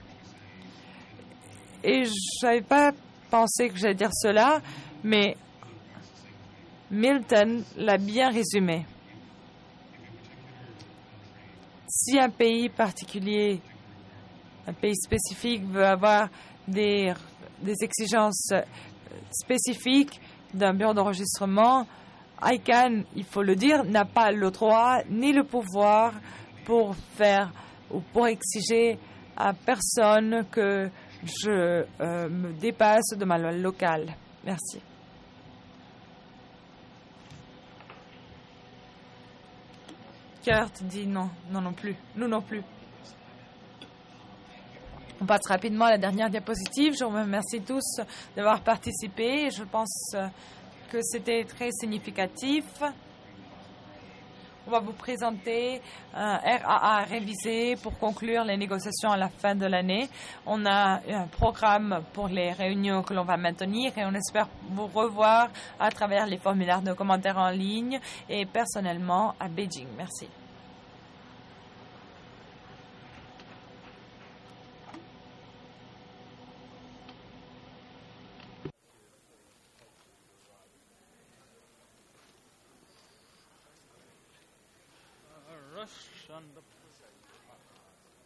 Et je n'avais pas pensé que j'allais dire cela, mais Milton l'a bien résumé. Si un pays particulier, un pays spécifique veut avoir des, des exigences spécifiques d'un bureau d'enregistrement, I C A N, il faut le dire, n'a pas le droit ni le pouvoir pour faire ou pour exiger à personne que je euh, me dépasse de ma loi locale. Merci. Kurt dit non, non non plus, nous non plus. On passe rapidement à la dernière diapositive. Je vous remercie tous d'avoir participé. Je pense que c'était très significatif. On va vous présenter un R A A révisé pour conclure les négociations à la fin de l'année. On a un programme pour les réunions que l'on va maintenir et on espère vous revoir à travers les formulaires de commentaires en ligne et personnellement à Beijing. Merci.
Rush on the